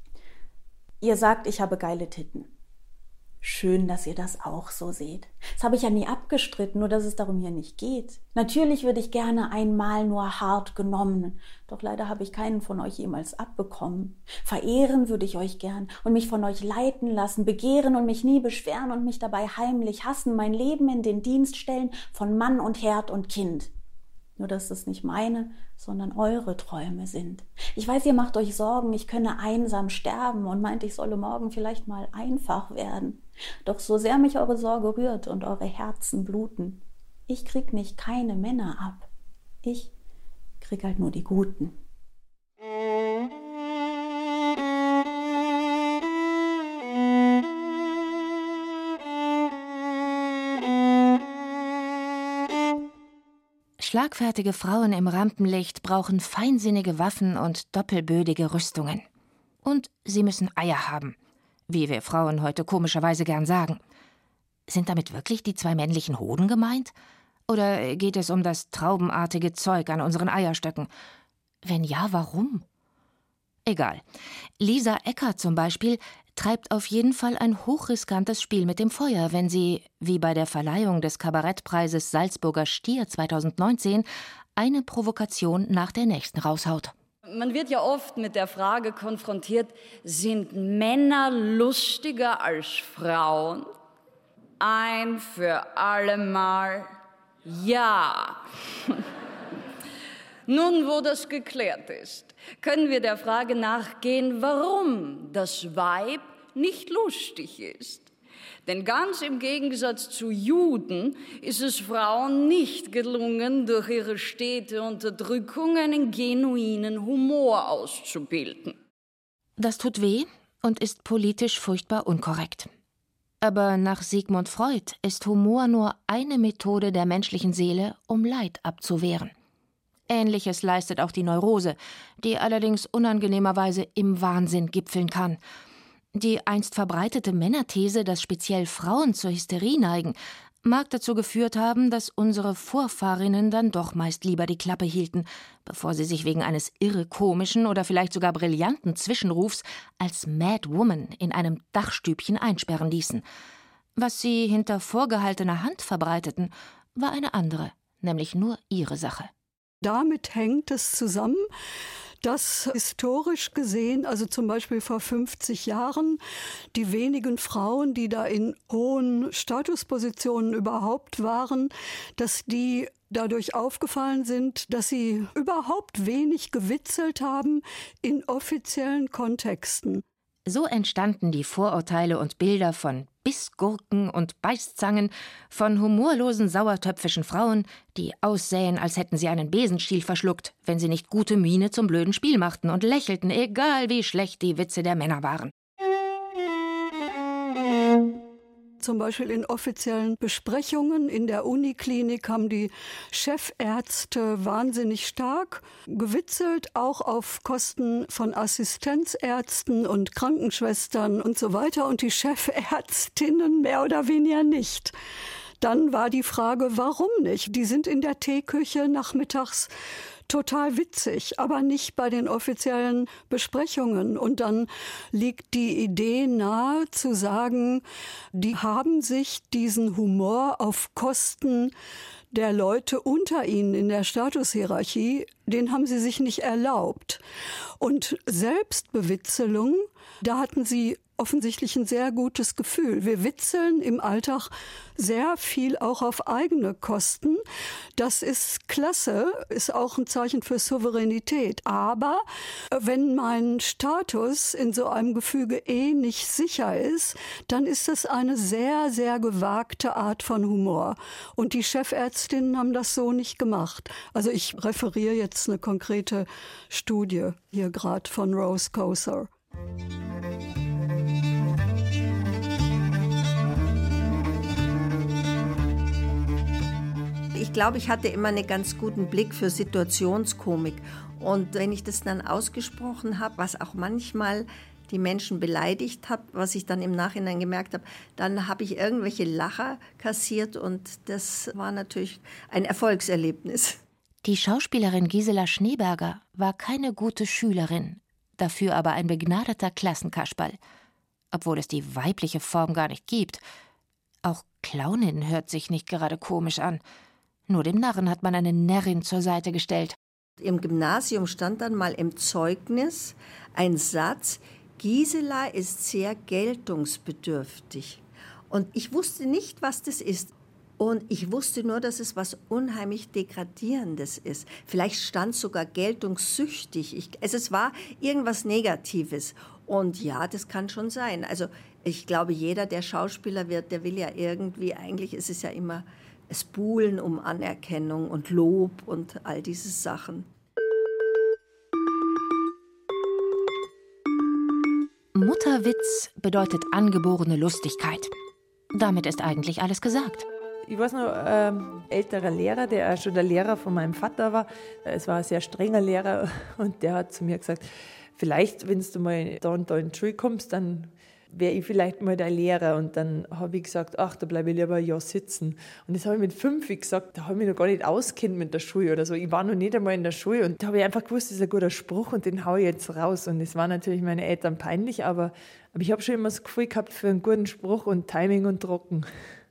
Ihr sagt, ich habe geile Titten. Schön, dass ihr das auch so seht. Das habe ich ja nie abgestritten, nur dass es darum hier nicht geht. Natürlich würde ich gerne einmal nur hart genommen, doch leider habe ich keinen von euch jemals abbekommen. Verehren würde ich euch gern und mich von euch leiten lassen, begehren und mich nie beschweren und mich dabei heimlich hassen, mein Leben in den Dienst stellen von Mann und Herd und Kind. Nur dass das nicht meine, sondern eure Träume sind. Ich weiß, ihr macht euch Sorgen, ich könne einsam sterben und meint, ich solle morgen vielleicht mal einfach werden. Doch so sehr mich eure Sorge rührt und eure Herzen bluten, ich krieg nicht keine Männer ab. Ich krieg halt nur die Guten. Schlagfertige Frauen im Rampenlicht brauchen feinsinnige Waffen und doppelbödige Rüstungen. Und sie müssen Eier haben, wie wir Frauen heute komischerweise gern sagen. Sind damit wirklich die zwei männlichen Hoden gemeint? Oder geht es um das traubenartige Zeug an unseren Eierstöcken? Wenn ja, warum? Egal. Lisa Eckert zum Beispiel treibt auf jeden Fall ein hochriskantes Spiel mit dem Feuer, wenn sie, wie bei der Verleihung des Kabarettpreises Salzburger Stier zweitausendneunzehn, eine Provokation nach der nächsten raushaut. Man wird ja oft mit der Frage konfrontiert, sind Männer lustiger als Frauen? Ein für allemal ja. Nun, wo das geklärt ist, können wir der Frage nachgehen, warum das Weib nicht lustig ist. Denn ganz im Gegensatz zu Juden ist es Frauen nicht gelungen, durch ihre stete Unterdrückung einen genuinen Humor auszubilden. Das tut weh und ist politisch furchtbar unkorrekt. Aber nach Sigmund Freud ist Humor nur eine Methode der menschlichen Seele, um Leid abzuwehren. Ähnliches leistet auch die Neurose, die allerdings unangenehmerweise im Wahnsinn gipfeln kann. Die einst verbreitete Männerthese, dass speziell Frauen zur Hysterie neigen, mag dazu geführt haben, dass unsere Vorfahrinnen dann doch meist lieber die Klappe hielten, bevor sie sich wegen eines irre komischen oder vielleicht sogar brillanten Zwischenrufs als Mad Woman in einem Dachstübchen einsperren ließen. Was sie hinter vorgehaltener Hand verbreiteten, war eine andere, nämlich nur ihre Sache. Damit hängt es zusammen, dass historisch gesehen, also zum Beispiel vor fünfzig Jahren, die wenigen Frauen, die da in hohen Statuspositionen überhaupt waren, dass die dadurch aufgefallen sind, dass sie überhaupt wenig gewitzelt haben in offiziellen Kontexten. So entstanden die Vorurteile und Bilder von Bissgurken und Beißzangen, von humorlosen, sauertöpfischen Frauen, die aussähen, als hätten sie einen Besenstiel verschluckt, wenn sie nicht gute Miene zum blöden Spiel machten und lächelten, egal wie schlecht die Witze der Männer waren. Zum Beispiel in offiziellen Besprechungen in der Uniklinik haben die Chefärzte wahnsinnig stark gewitzelt, auch auf Kosten von Assistenzärzten und Krankenschwestern und so weiter und die Chefärztinnen mehr oder weniger nicht. dann war die Frage, warum nicht? Die sind in der Teeküche nachmittags total witzig, aber nicht bei den offiziellen Besprechungen. Und dann liegt die Idee nahe zu sagen, die haben sich diesen Humor auf Kosten der Leute unter ihnen in der Statushierarchie, den haben sie sich nicht erlaubt. Und Selbstbewitzelung, da hatten sie offensichtlich ein sehr gutes Gefühl. Wir witzeln im Alltag sehr viel auch auf eigene Kosten. Das ist klasse, ist auch ein Zeichen für Souveränität. Aber wenn mein Status in so einem Gefüge eh nicht sicher ist, dann ist das eine sehr, sehr gewagte Art von Humor. Und die Chefärztinnen haben das so nicht gemacht. Also ich referiere jetzt eine konkrete Studie hier gerade von Rose Koser. Ich glaube, ich hatte immer einen ganz guten Blick für Situationskomik. Und wenn ich das dann ausgesprochen habe, was auch manchmal die Menschen beleidigt hat, was ich dann im Nachhinein gemerkt habe, dann habe ich irgendwelche Lacher kassiert und das war natürlich ein Erfolgserlebnis. Die Schauspielerin Gisela Schneeberger war keine gute Schülerin, dafür aber ein begnadeter Klassenkasperl, obwohl es die weibliche Form gar nicht gibt. Auch Clownin hört sich nicht gerade komisch an. Nur dem Narren hat man eine Närrin zur Seite gestellt. Im Gymnasium stand dann mal im Zeugnis ein Satz, Gisela ist sehr geltungsbedürftig. Und ich wusste nicht, was das ist. Und ich wusste nur, dass es was unheimlich Degradierendes ist. Vielleicht stand sogar geltungssüchtig. Ich, also es war irgendwas Negatives. Und ja, das kann schon sein. Also ich glaube, jeder, der Schauspieler wird, der will ja irgendwie, eigentlich ist es ja immer es buhlen um Anerkennung und Lob und all diese Sachen. Mutterwitz bedeutet angeborene Lustigkeit. Damit ist eigentlich alles gesagt. Ich weiß noch, ähm, älterer Lehrer, der auch schon der Lehrer von meinem Vater war. Es war ein sehr strenger Lehrer und der hat zu mir gesagt, vielleicht, wenn du mal da und da in die Schule kommst, dann wäre ich vielleicht mal der Lehrer. Und dann habe ich gesagt, ach, da bleibe ich lieber ein Jahr sitzen. Und das habe ich mit fünf gesagt, da habe ich mich noch gar nicht auskennt mit der Schule oder so. Ich war noch nicht einmal in der Schule und da habe ich einfach gewusst, das ist ein guter Spruch und den haue ich jetzt raus. Und das war natürlich meinen Eltern peinlich, aber, aber ich habe schon immer das Gefühl gehabt für einen guten Spruch und Timing und Trocken.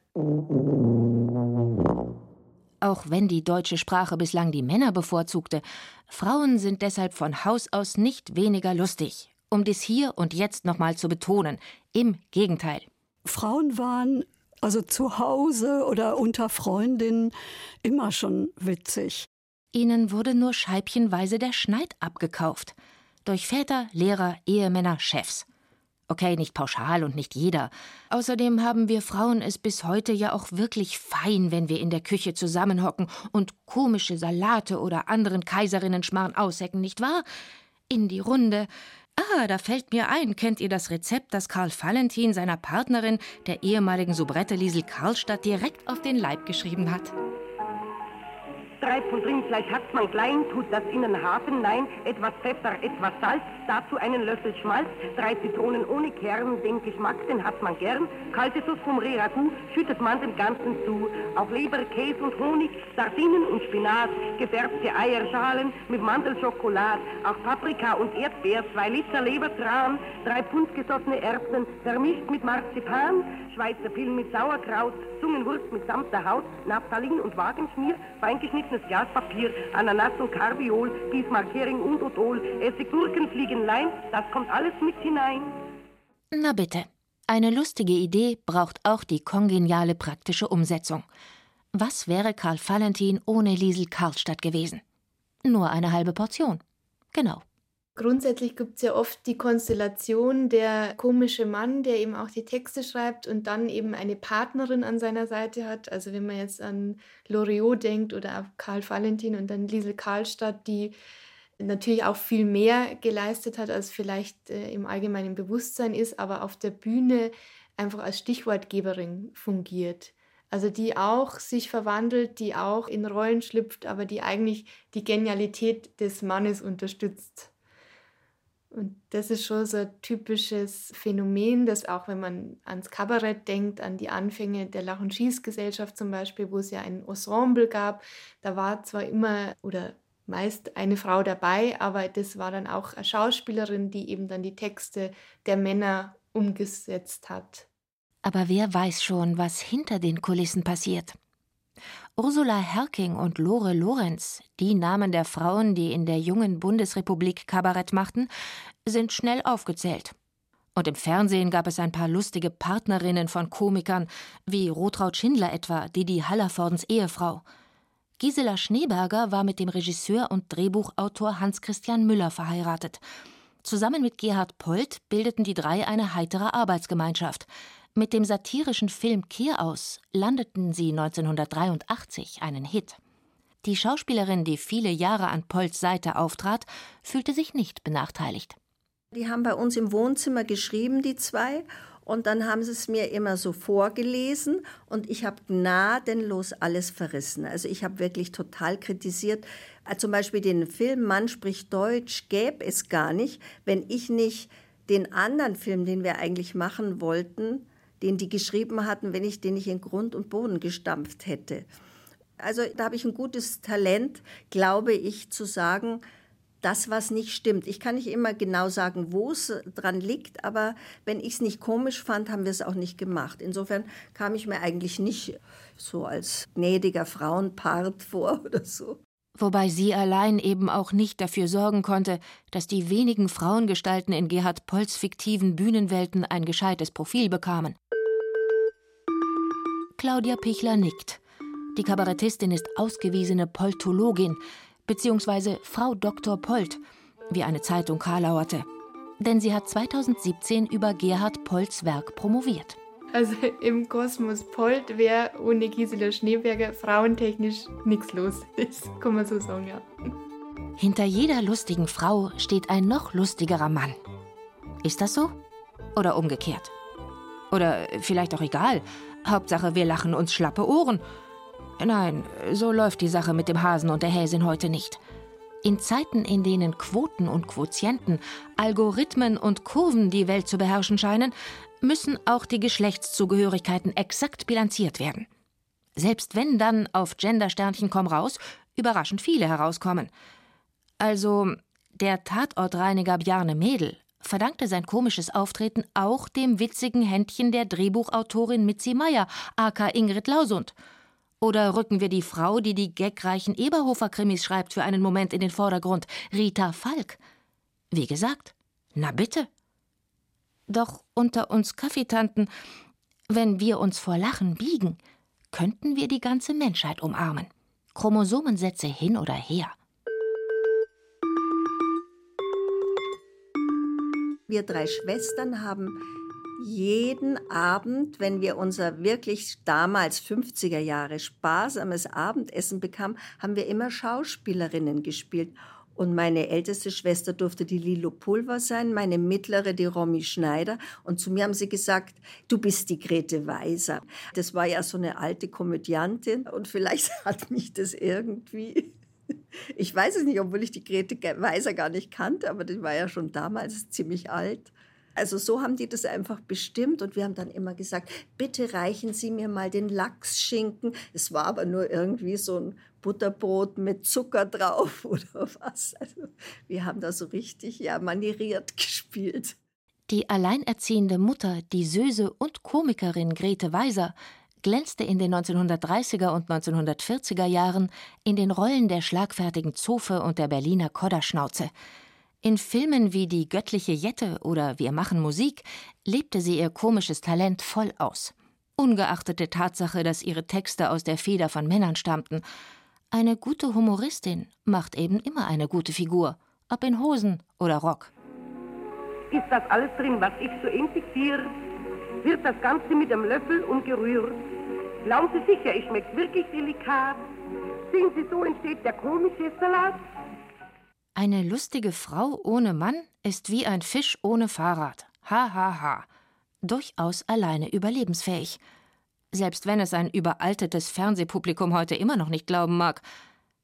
Auch wenn die deutsche Sprache bislang die Männer bevorzugte, Frauen sind deshalb von Haus aus nicht weniger lustig. Um dies hier und jetzt nochmal zu betonen. Im Gegenteil. Frauen waren also zu Hause oder unter Freundinnen immer schon witzig. Ihnen wurde nur scheibchenweise der Schneid abgekauft. Durch Väter, Lehrer, Ehemänner, Chefs. Okay, nicht pauschal und nicht jeder. Außerdem haben wir Frauen es bis heute ja auch wirklich fein, wenn wir in der Küche zusammenhocken und komische Salate oder anderen Kaiserinnenschmarrn aushecken, nicht wahr? In die Runde. Ah, da fällt mir ein, kennt ihr das Rezept, das Karl Valentin seiner Partnerin, der ehemaligen Soubrette Liesel Karlstadt, direkt auf den Leib geschrieben hat? Drei Pfund Rindfleisch hat's man klein, tut das in den Hafen, nein, etwas Pfeffer, etwas Salz, dazu einen Löffel Schmalz, drei Zitronen ohne Kern, den Geschmack, den hat man gern, kalte Sauce vom Reh-Ragout, schüttet man dem Ganzen zu, auch Leber, Käse und Honig, Sardinen und Spinat, gefärbte Eierschalen mit Mandelschokolade, auch Paprika und Erdbeer, zwei Liter Lebertran, drei Pfund gesottene Erbsen, vermischt mit Marzipan, Schweizer Pillen mit Sauerkraut, Zungenwurst mit samter Haut, Naphthalin und Wagenschmier, feingeschnittenes Glaspapier, Ananas und Karbiol, Bismarck, Hering und Odol, Essig, Gurken, Fliegenlein, das kommt alles mit hinein. Na bitte. Eine lustige Idee braucht auch die kongeniale praktische Umsetzung. Was wäre Karl Valentin ohne Liesel Karlstadt gewesen? Nur eine halbe Portion. Genau. Grundsätzlich gibt es ja oft die Konstellation der komische Mann, der eben auch die Texte schreibt und dann eben eine Partnerin an seiner Seite hat. Also wenn man jetzt an Loriot denkt oder auf Karl Valentin und dann Liesel Karlstadt, die natürlich auch viel mehr geleistet hat, als vielleicht äh, im allgemeinen Bewusstsein ist, aber auf der Bühne einfach als Stichwortgeberin fungiert. Also die auch sich verwandelt, die auch in Rollen schlüpft, aber die eigentlich die Genialität des Mannes unterstützt. Und das ist schon so ein typisches Phänomen, das auch, wenn man ans Kabarett denkt, an die Anfänge der Lach- und Schießgesellschaft zum Beispiel, wo es ja ein Ensemble gab, da war zwar immer oder meist eine Frau dabei, aber das war dann auch eine Schauspielerin, die eben dann die Texte der Männer umgesetzt hat. Aber wer weiß schon, was hinter den Kulissen passiert? Ursula Herking und Lore Lorenz, die Namen der Frauen, die in der jungen Bundesrepublik Kabarett machten, sind schnell aufgezählt. Und im Fernsehen gab es ein paar lustige Partnerinnen von Komikern, wie Rotraud Schindler etwa, Didi Hallervordens Ehefrau. Gisela Schneeberger war mit dem Regisseur und Drehbuchautor Hans-Christian Müller verheiratet. Zusammen mit Gerhard Polt bildeten die drei eine heitere Arbeitsgemeinschaft. Mit dem satirischen Film Kehraus landeten sie neunzehnhundertdreiundachtzig einen Hit. Die Schauspielerin, die viele Jahre an Polts Seite auftrat, fühlte sich nicht benachteiligt. Die haben bei uns im Wohnzimmer geschrieben, die zwei, und dann haben sie es mir immer so vorgelesen und ich habe gnadenlos alles verrissen. Also ich habe wirklich total kritisiert. Zum Beispiel den Film Mann spricht Deutsch gäbe es gar nicht, wenn ich nicht den anderen Film, den wir eigentlich machen wollten, den die geschrieben hatten, wenn ich den nicht in Grund und Boden gestampft hätte. Also da habe ich ein gutes Talent, glaube ich, zu sagen, das, was nicht stimmt. Ich kann nicht immer genau sagen, wo es dran liegt, aber wenn ich es nicht komisch fand, haben wir es auch nicht gemacht. Insofern kam ich mir eigentlich nicht so als gnädiger Frauenpart vor oder so. Wobei sie allein eben auch nicht dafür sorgen konnte, dass die wenigen Frauengestalten in Gerhard Polts fiktiven Bühnenwelten ein gescheites Profil bekamen. Claudia Pichler nickt. Die Kabarettistin ist ausgewiesene Poltologin, beziehungsweise Frau Doktor Polt, wie eine Zeitung karlauerte. Denn sie hat zweitausendsiebzehn über Gerhard Polts Werk promoviert. Also im Kosmos Polt wäre ohne Gisela Schneeberger frauentechnisch nichts los. Das kann man so sagen, ja. Hinter jeder lustigen Frau steht ein noch lustigerer Mann. Ist das so? Oder umgekehrt? Oder vielleicht auch egal. Hauptsache, wir lachen uns schlappe Ohren. Nein, so läuft die Sache mit dem Hasen und der Häsin heute nicht. In Zeiten, in denen Quoten und Quotienten, Algorithmen und Kurven die Welt zu beherrschen scheinen, müssen auch die Geschlechtszugehörigkeiten exakt bilanziert werden. Selbst wenn dann auf Gendersternchen komm raus, überraschend viele herauskommen. Also, der Tatortreiniger Bjarne Mädel verdankte sein komisches Auftreten auch dem witzigen Händchen der Drehbuchautorin Mitzi Meyer, aka Ingrid Lausund. Oder rücken wir die Frau, die die gagreichen Eberhofer-Krimis schreibt, für einen Moment in den Vordergrund, Rita Falk? Wie gesagt, na bitte. Doch unter uns Kaffeetanten, wenn wir uns vor Lachen biegen, könnten wir die ganze Menschheit umarmen. Chromosomensätze hin oder her. Wir drei Schwestern haben jeden Abend, wenn wir unser wirklich damals fünfziger Jahre sparsames Abendessen bekamen, haben wir immer Schauspielerinnen gespielt. Und meine älteste Schwester durfte die Lilo Pulver sein, meine mittlere die Romy Schneider. Und zu mir haben sie gesagt, du bist die Grete Weiser. Das war ja so eine alte Komödiantin und vielleicht hat mich das irgendwie... Ich weiß es nicht, obwohl ich die Grete Weiser gar nicht kannte, aber die war ja schon damals ziemlich alt. Also so haben die das einfach bestimmt und wir haben dann immer gesagt, bitte reichen Sie mir mal den Lachsschinken. Es war aber nur irgendwie so ein Butterbrot mit Zucker drauf oder was. Also wir haben da so richtig ja manieriert gespielt. Die alleinerziehende Mutter, die Söse und Komikerin Grete Weiser, glänzte in den neunzehnhundertdreißiger und neunzehnhundertvierziger Jahren in den Rollen der schlagfertigen Zofe und der Berliner Kodderschnauze. In Filmen wie Die göttliche Jette oder Wir machen Musik lebte sie ihr komisches Talent voll aus. Ungeachtet der Tatsache, dass ihre Texte aus der Feder von Männern stammten. Eine gute Humoristin macht eben immer eine gute Figur, ob in Hosen oder Rock. Ist das alles drin, was ich so infiziere? Wird das Ganze mit einem Löffel umgerührt? Glauben Sie sicher, es schmeckt wirklich delikat? Sehen Sie, so entsteht der komische Salat. Eine lustige Frau ohne Mann ist wie ein Fisch ohne Fahrrad. Ha, ha, ha. Durchaus alleine überlebensfähig. Selbst wenn es ein überaltetes Fernsehpublikum heute immer noch nicht glauben mag.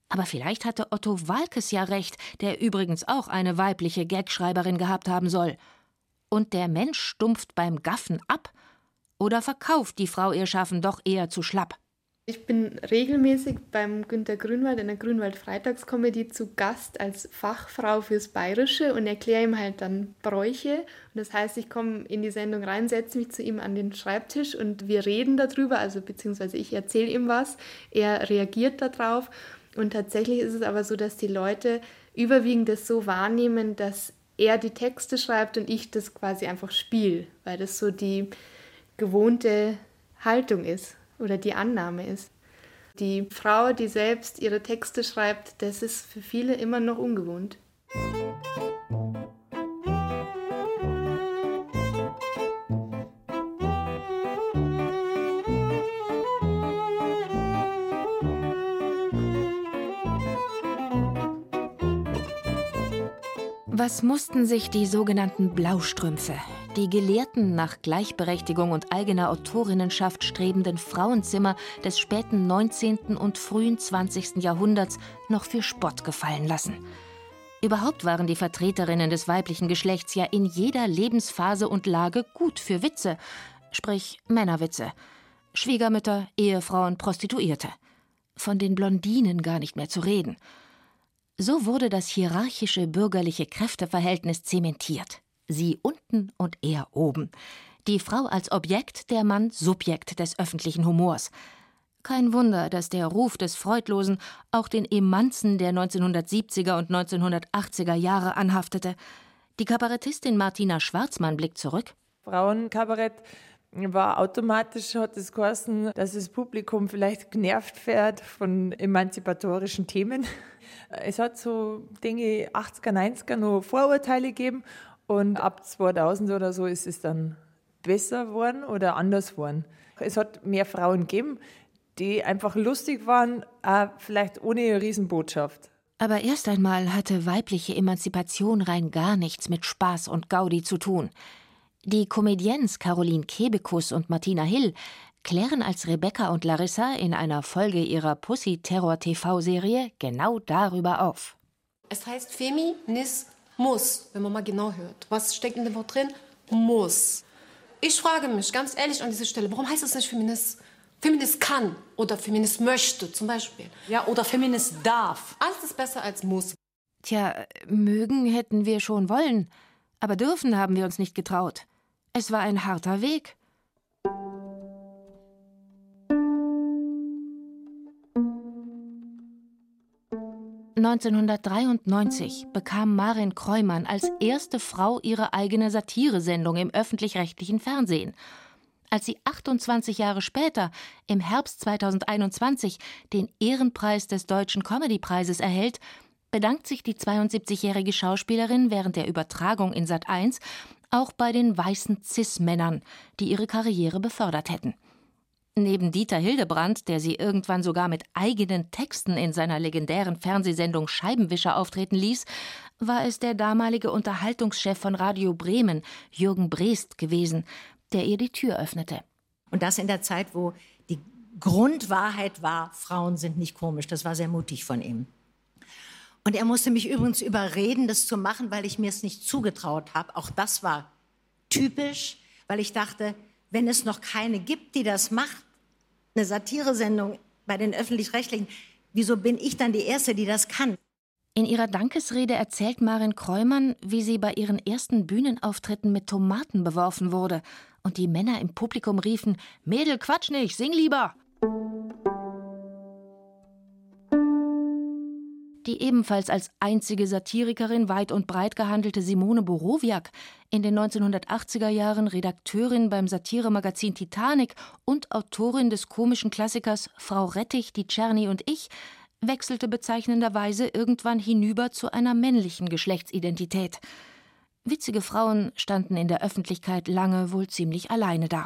Aber vielleicht hatte Otto Waalkes ja recht, der übrigens auch eine weibliche Gagschreiberin gehabt haben soll. Und der Mensch stumpft beim Gaffen ab? Oder verkauft die Frau ihr Schaffen doch eher zu schlapp? Ich bin regelmäßig beim Günter Grünwald in der Grünwald-Freitagskomödie zu Gast als Fachfrau fürs Bayerische und erkläre ihm halt dann Bräuche. Und das heißt, ich komme in die Sendung rein, setze mich zu ihm an den Schreibtisch und wir reden darüber, also beziehungsweise ich erzähle ihm was, er reagiert darauf. Und tatsächlich ist es aber so, dass die Leute überwiegend das so wahrnehmen, dass er die Texte schreibt und ich das quasi einfach spiele, weil das so die gewohnte Haltung ist oder die Annahme ist. Die Frau, die selbst ihre Texte schreibt, das ist für viele immer noch ungewohnt. Was mussten sich die sogenannten Blaustrümpfe, die Gelehrten nach Gleichberechtigung und eigener Autorinnenschaft strebenden Frauenzimmer des späten neunzehnten und frühen zwanzigsten Jahrhunderts noch für Spott gefallen lassen? Überhaupt waren die Vertreterinnen des weiblichen Geschlechts ja in jeder Lebensphase und Lage gut für Witze, sprich Männerwitze. Schwiegermütter, Ehefrauen, Prostituierte. Von den Blondinen gar nicht mehr zu reden. So wurde das hierarchische bürgerliche Kräfteverhältnis zementiert. Sie unten und er oben. Die Frau als Objekt, der Mann Subjekt des öffentlichen Humors. Kein Wunder, dass der Ruf des Freudlosen auch den Emanzen der neunzehnhundertsiebziger und neunzehnhundertachtziger Jahre anhaftete. Die Kabarettistin Martina Schwarzmann blickt zurück. Frauenkabarett war automatisch, hat es geheißen, dass das Publikum vielleicht genervt wird von emanzipatorischen Themen. Es hat so Dinge achtziger, neunziger noch Vorurteile gegeben und ab zweitausend oder so ist es dann besser geworden oder anders geworden. Es hat mehr Frauen gegeben, die einfach lustig waren, auch vielleicht ohne eine Riesenbotschaft. Aber erst einmal hatte weibliche Emanzipation rein gar nichts mit Spaß und Gaudi zu tun. Die Comediennes Caroline Kebekus und Martina Hill klären als Rebecca und Larissa in einer Folge ihrer Pussy-Terror-T V-Serie genau darüber auf. Es heißt Feminismus, wenn man mal genau hört. Was steckt in dem Wort drin? Muss. Ich frage mich ganz ehrlich an dieser Stelle, warum heißt es nicht Feminist? Feminist kann oder Feminist möchte zum Beispiel. Ja, oder Feminist darf. Alles ist besser als muss. Tja, mögen hätten wir schon wollen, aber dürfen haben wir uns nicht getraut. Es war ein harter Weg. neunzehnhundertdreiundneunzig bekam Marin Kreumann als erste Frau ihre eigene Satiresendung im öffentlich-rechtlichen Fernsehen. Als sie achtundzwanzig Jahre später, im Herbst zweitausendeinundzwanzig, den Ehrenpreis des Deutschen Comedy-Preises erhält, bedankt sich die zweiundsiebzigjährige Schauspielerin während der Übertragung in Sat eins auch bei den weißen Cis-Männern, die ihre Karriere befördert hätten. Neben Dieter Hildebrandt, der sie irgendwann sogar mit eigenen Texten in seiner legendären Fernsehsendung Scheibenwischer auftreten ließ, war es der damalige Unterhaltungschef von Radio Bremen, Jürgen Breest, gewesen, der ihr die Tür öffnete. Und das in der Zeit, wo die Grundwahrheit war, Frauen sind nicht komisch. Das war sehr mutig von ihm. Und er musste mich übrigens überreden, das zu machen, weil ich mir es nicht zugetraut habe. Auch das war typisch, weil ich dachte, wenn es noch keine gibt, die das macht, eine Satiresendung bei den Öffentlich-Rechtlichen, wieso bin ich dann die Erste, die das kann? In ihrer Dankesrede erzählt Marin Kreumann, wie sie bei ihren ersten Bühnenauftritten mit Tomaten beworfen wurde und die Männer im Publikum riefen, »Mädel, quatsch nicht, sing lieber!« Die ebenfalls als einzige Satirikerin weit und breit gehandelte Simone Borowiak, in den neunzehnhundertachtziger Jahren Redakteurin beim Satiremagazin Titanic und Autorin des komischen Klassikers Frau Rettich, die Czerny und ich, wechselte bezeichnenderweise irgendwann hinüber zu einer männlichen Geschlechtsidentität. Witzige Frauen standen in der Öffentlichkeit lange wohl ziemlich alleine da.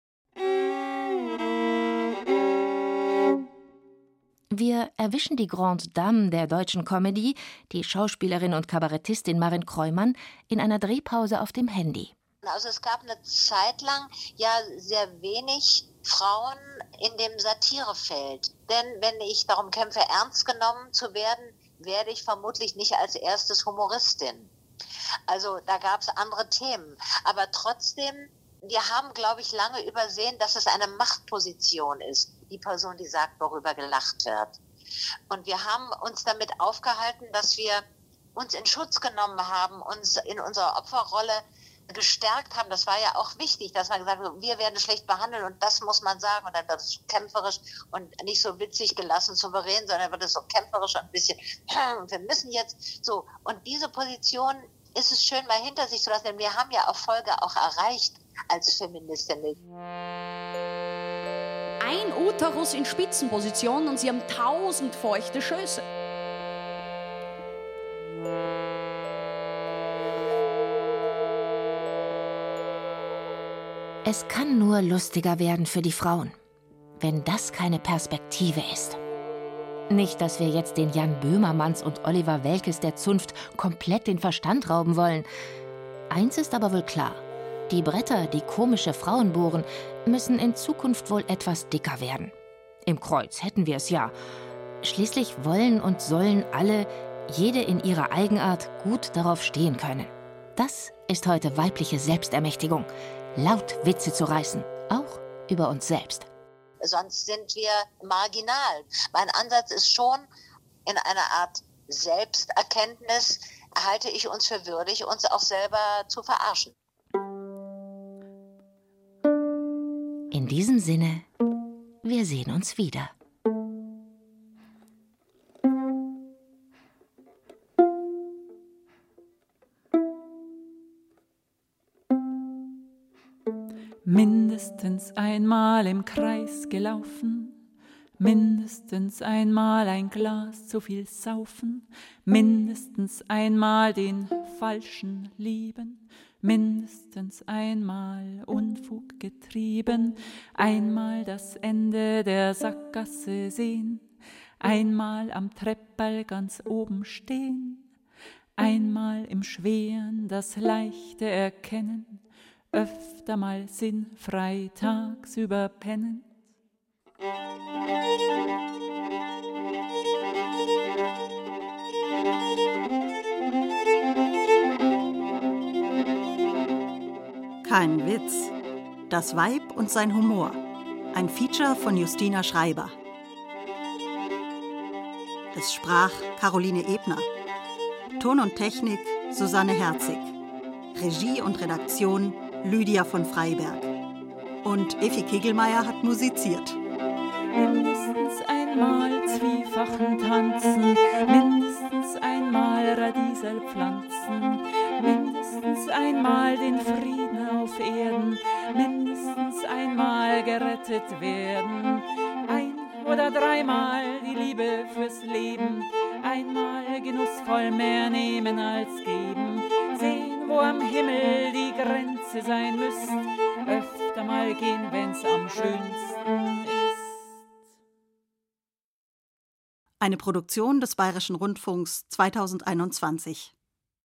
Wir erwischen die Grande Dame der deutschen Comedy, die Schauspielerin und Kabarettistin Marin Kreumann, in einer Drehpause auf dem Handy. Also es gab eine Zeit lang ja sehr wenig Frauen in dem Satirefeld. Denn wenn ich darum kämpfe, ernst genommen zu werden, werde ich vermutlich nicht als erstes Humoristin. Also da gab es andere Themen. Aber trotzdem, wir haben, glaube ich, lange übersehen, dass es eine Machtposition ist, die Person, die sagt, worüber gelacht wird. Und wir haben uns damit aufgehalten, dass wir uns in Schutz genommen haben, uns in unserer Opferrolle gestärkt haben. Das war ja auch wichtig, dass man gesagt hat, wir werden schlecht behandelt und das muss man sagen. Und dann wird es kämpferisch und nicht so witzig, gelassen, souverän, sondern wird es so kämpferisch und ein bisschen, wir müssen jetzt so. Und diese Position ist es schön, mal hinter sich zu lassen, denn wir haben ja Erfolge auch erreicht als Feministin. Ein Uterus in Spitzenposition und sie haben tausend feuchte Schöße. Es kann nur lustiger werden für die Frauen, wenn das keine Perspektive ist. Nicht, dass wir jetzt den Jan Böhmermanns und Oliver Welkes der Zunft komplett den Verstand rauben wollen. Eins ist aber wohl klar: Die Bretter, die komische Frauen bohren, müssen in Zukunft wohl etwas dicker werden. Im Kreuz hätten wir es ja. Schließlich wollen und sollen alle, jede in ihrer Eigenart, gut darauf stehen können. Das ist heute weibliche Selbstermächtigung. Laut Witze zu reißen, auch über uns selbst. Sonst sind wir marginal. Mein Ansatz ist schon, in einer Art Selbsterkenntnis halte ich uns für würdig, uns auch selber zu verarschen. In diesem Sinne, wir sehen uns wieder. Mindestens einmal im Kreis gelaufen, mindestens einmal ein Glas zu viel saufen, mindestens einmal den Falschen lieben, mindestens einmal Unfug getrieben, einmal das Ende der Sackgasse sehen, einmal am Treppall ganz oben stehen, einmal im Schweren das Leichte erkennen, öfter mal sinnfrei tagsüber pennen. Kein Witz. Das Weib und sein Humor. Ein Feature von Justina Schreiber. Es sprach Caroline Ebner. Ton und Technik Susanne Herzig. Regie und Redaktion Lydia von Freiberg. Und Effi Kegelmeier hat musiziert. Mindestens einmal Zwiefachen tanzen, mindestens einmal Radiesel pflanzen, mindestens einmal den Frieden auf Erden, mindestens einmal gerettet werden. Ein oder dreimal die Liebe fürs Leben, einmal genussvoll mehr nehmen als geben. Sehen, wo am Himmel die Grenze sein müsst, öfter mal gehen, wenn's am schönsten ist. Eine Produktion des Bayerischen Rundfunks zweitausendeinundzwanzig.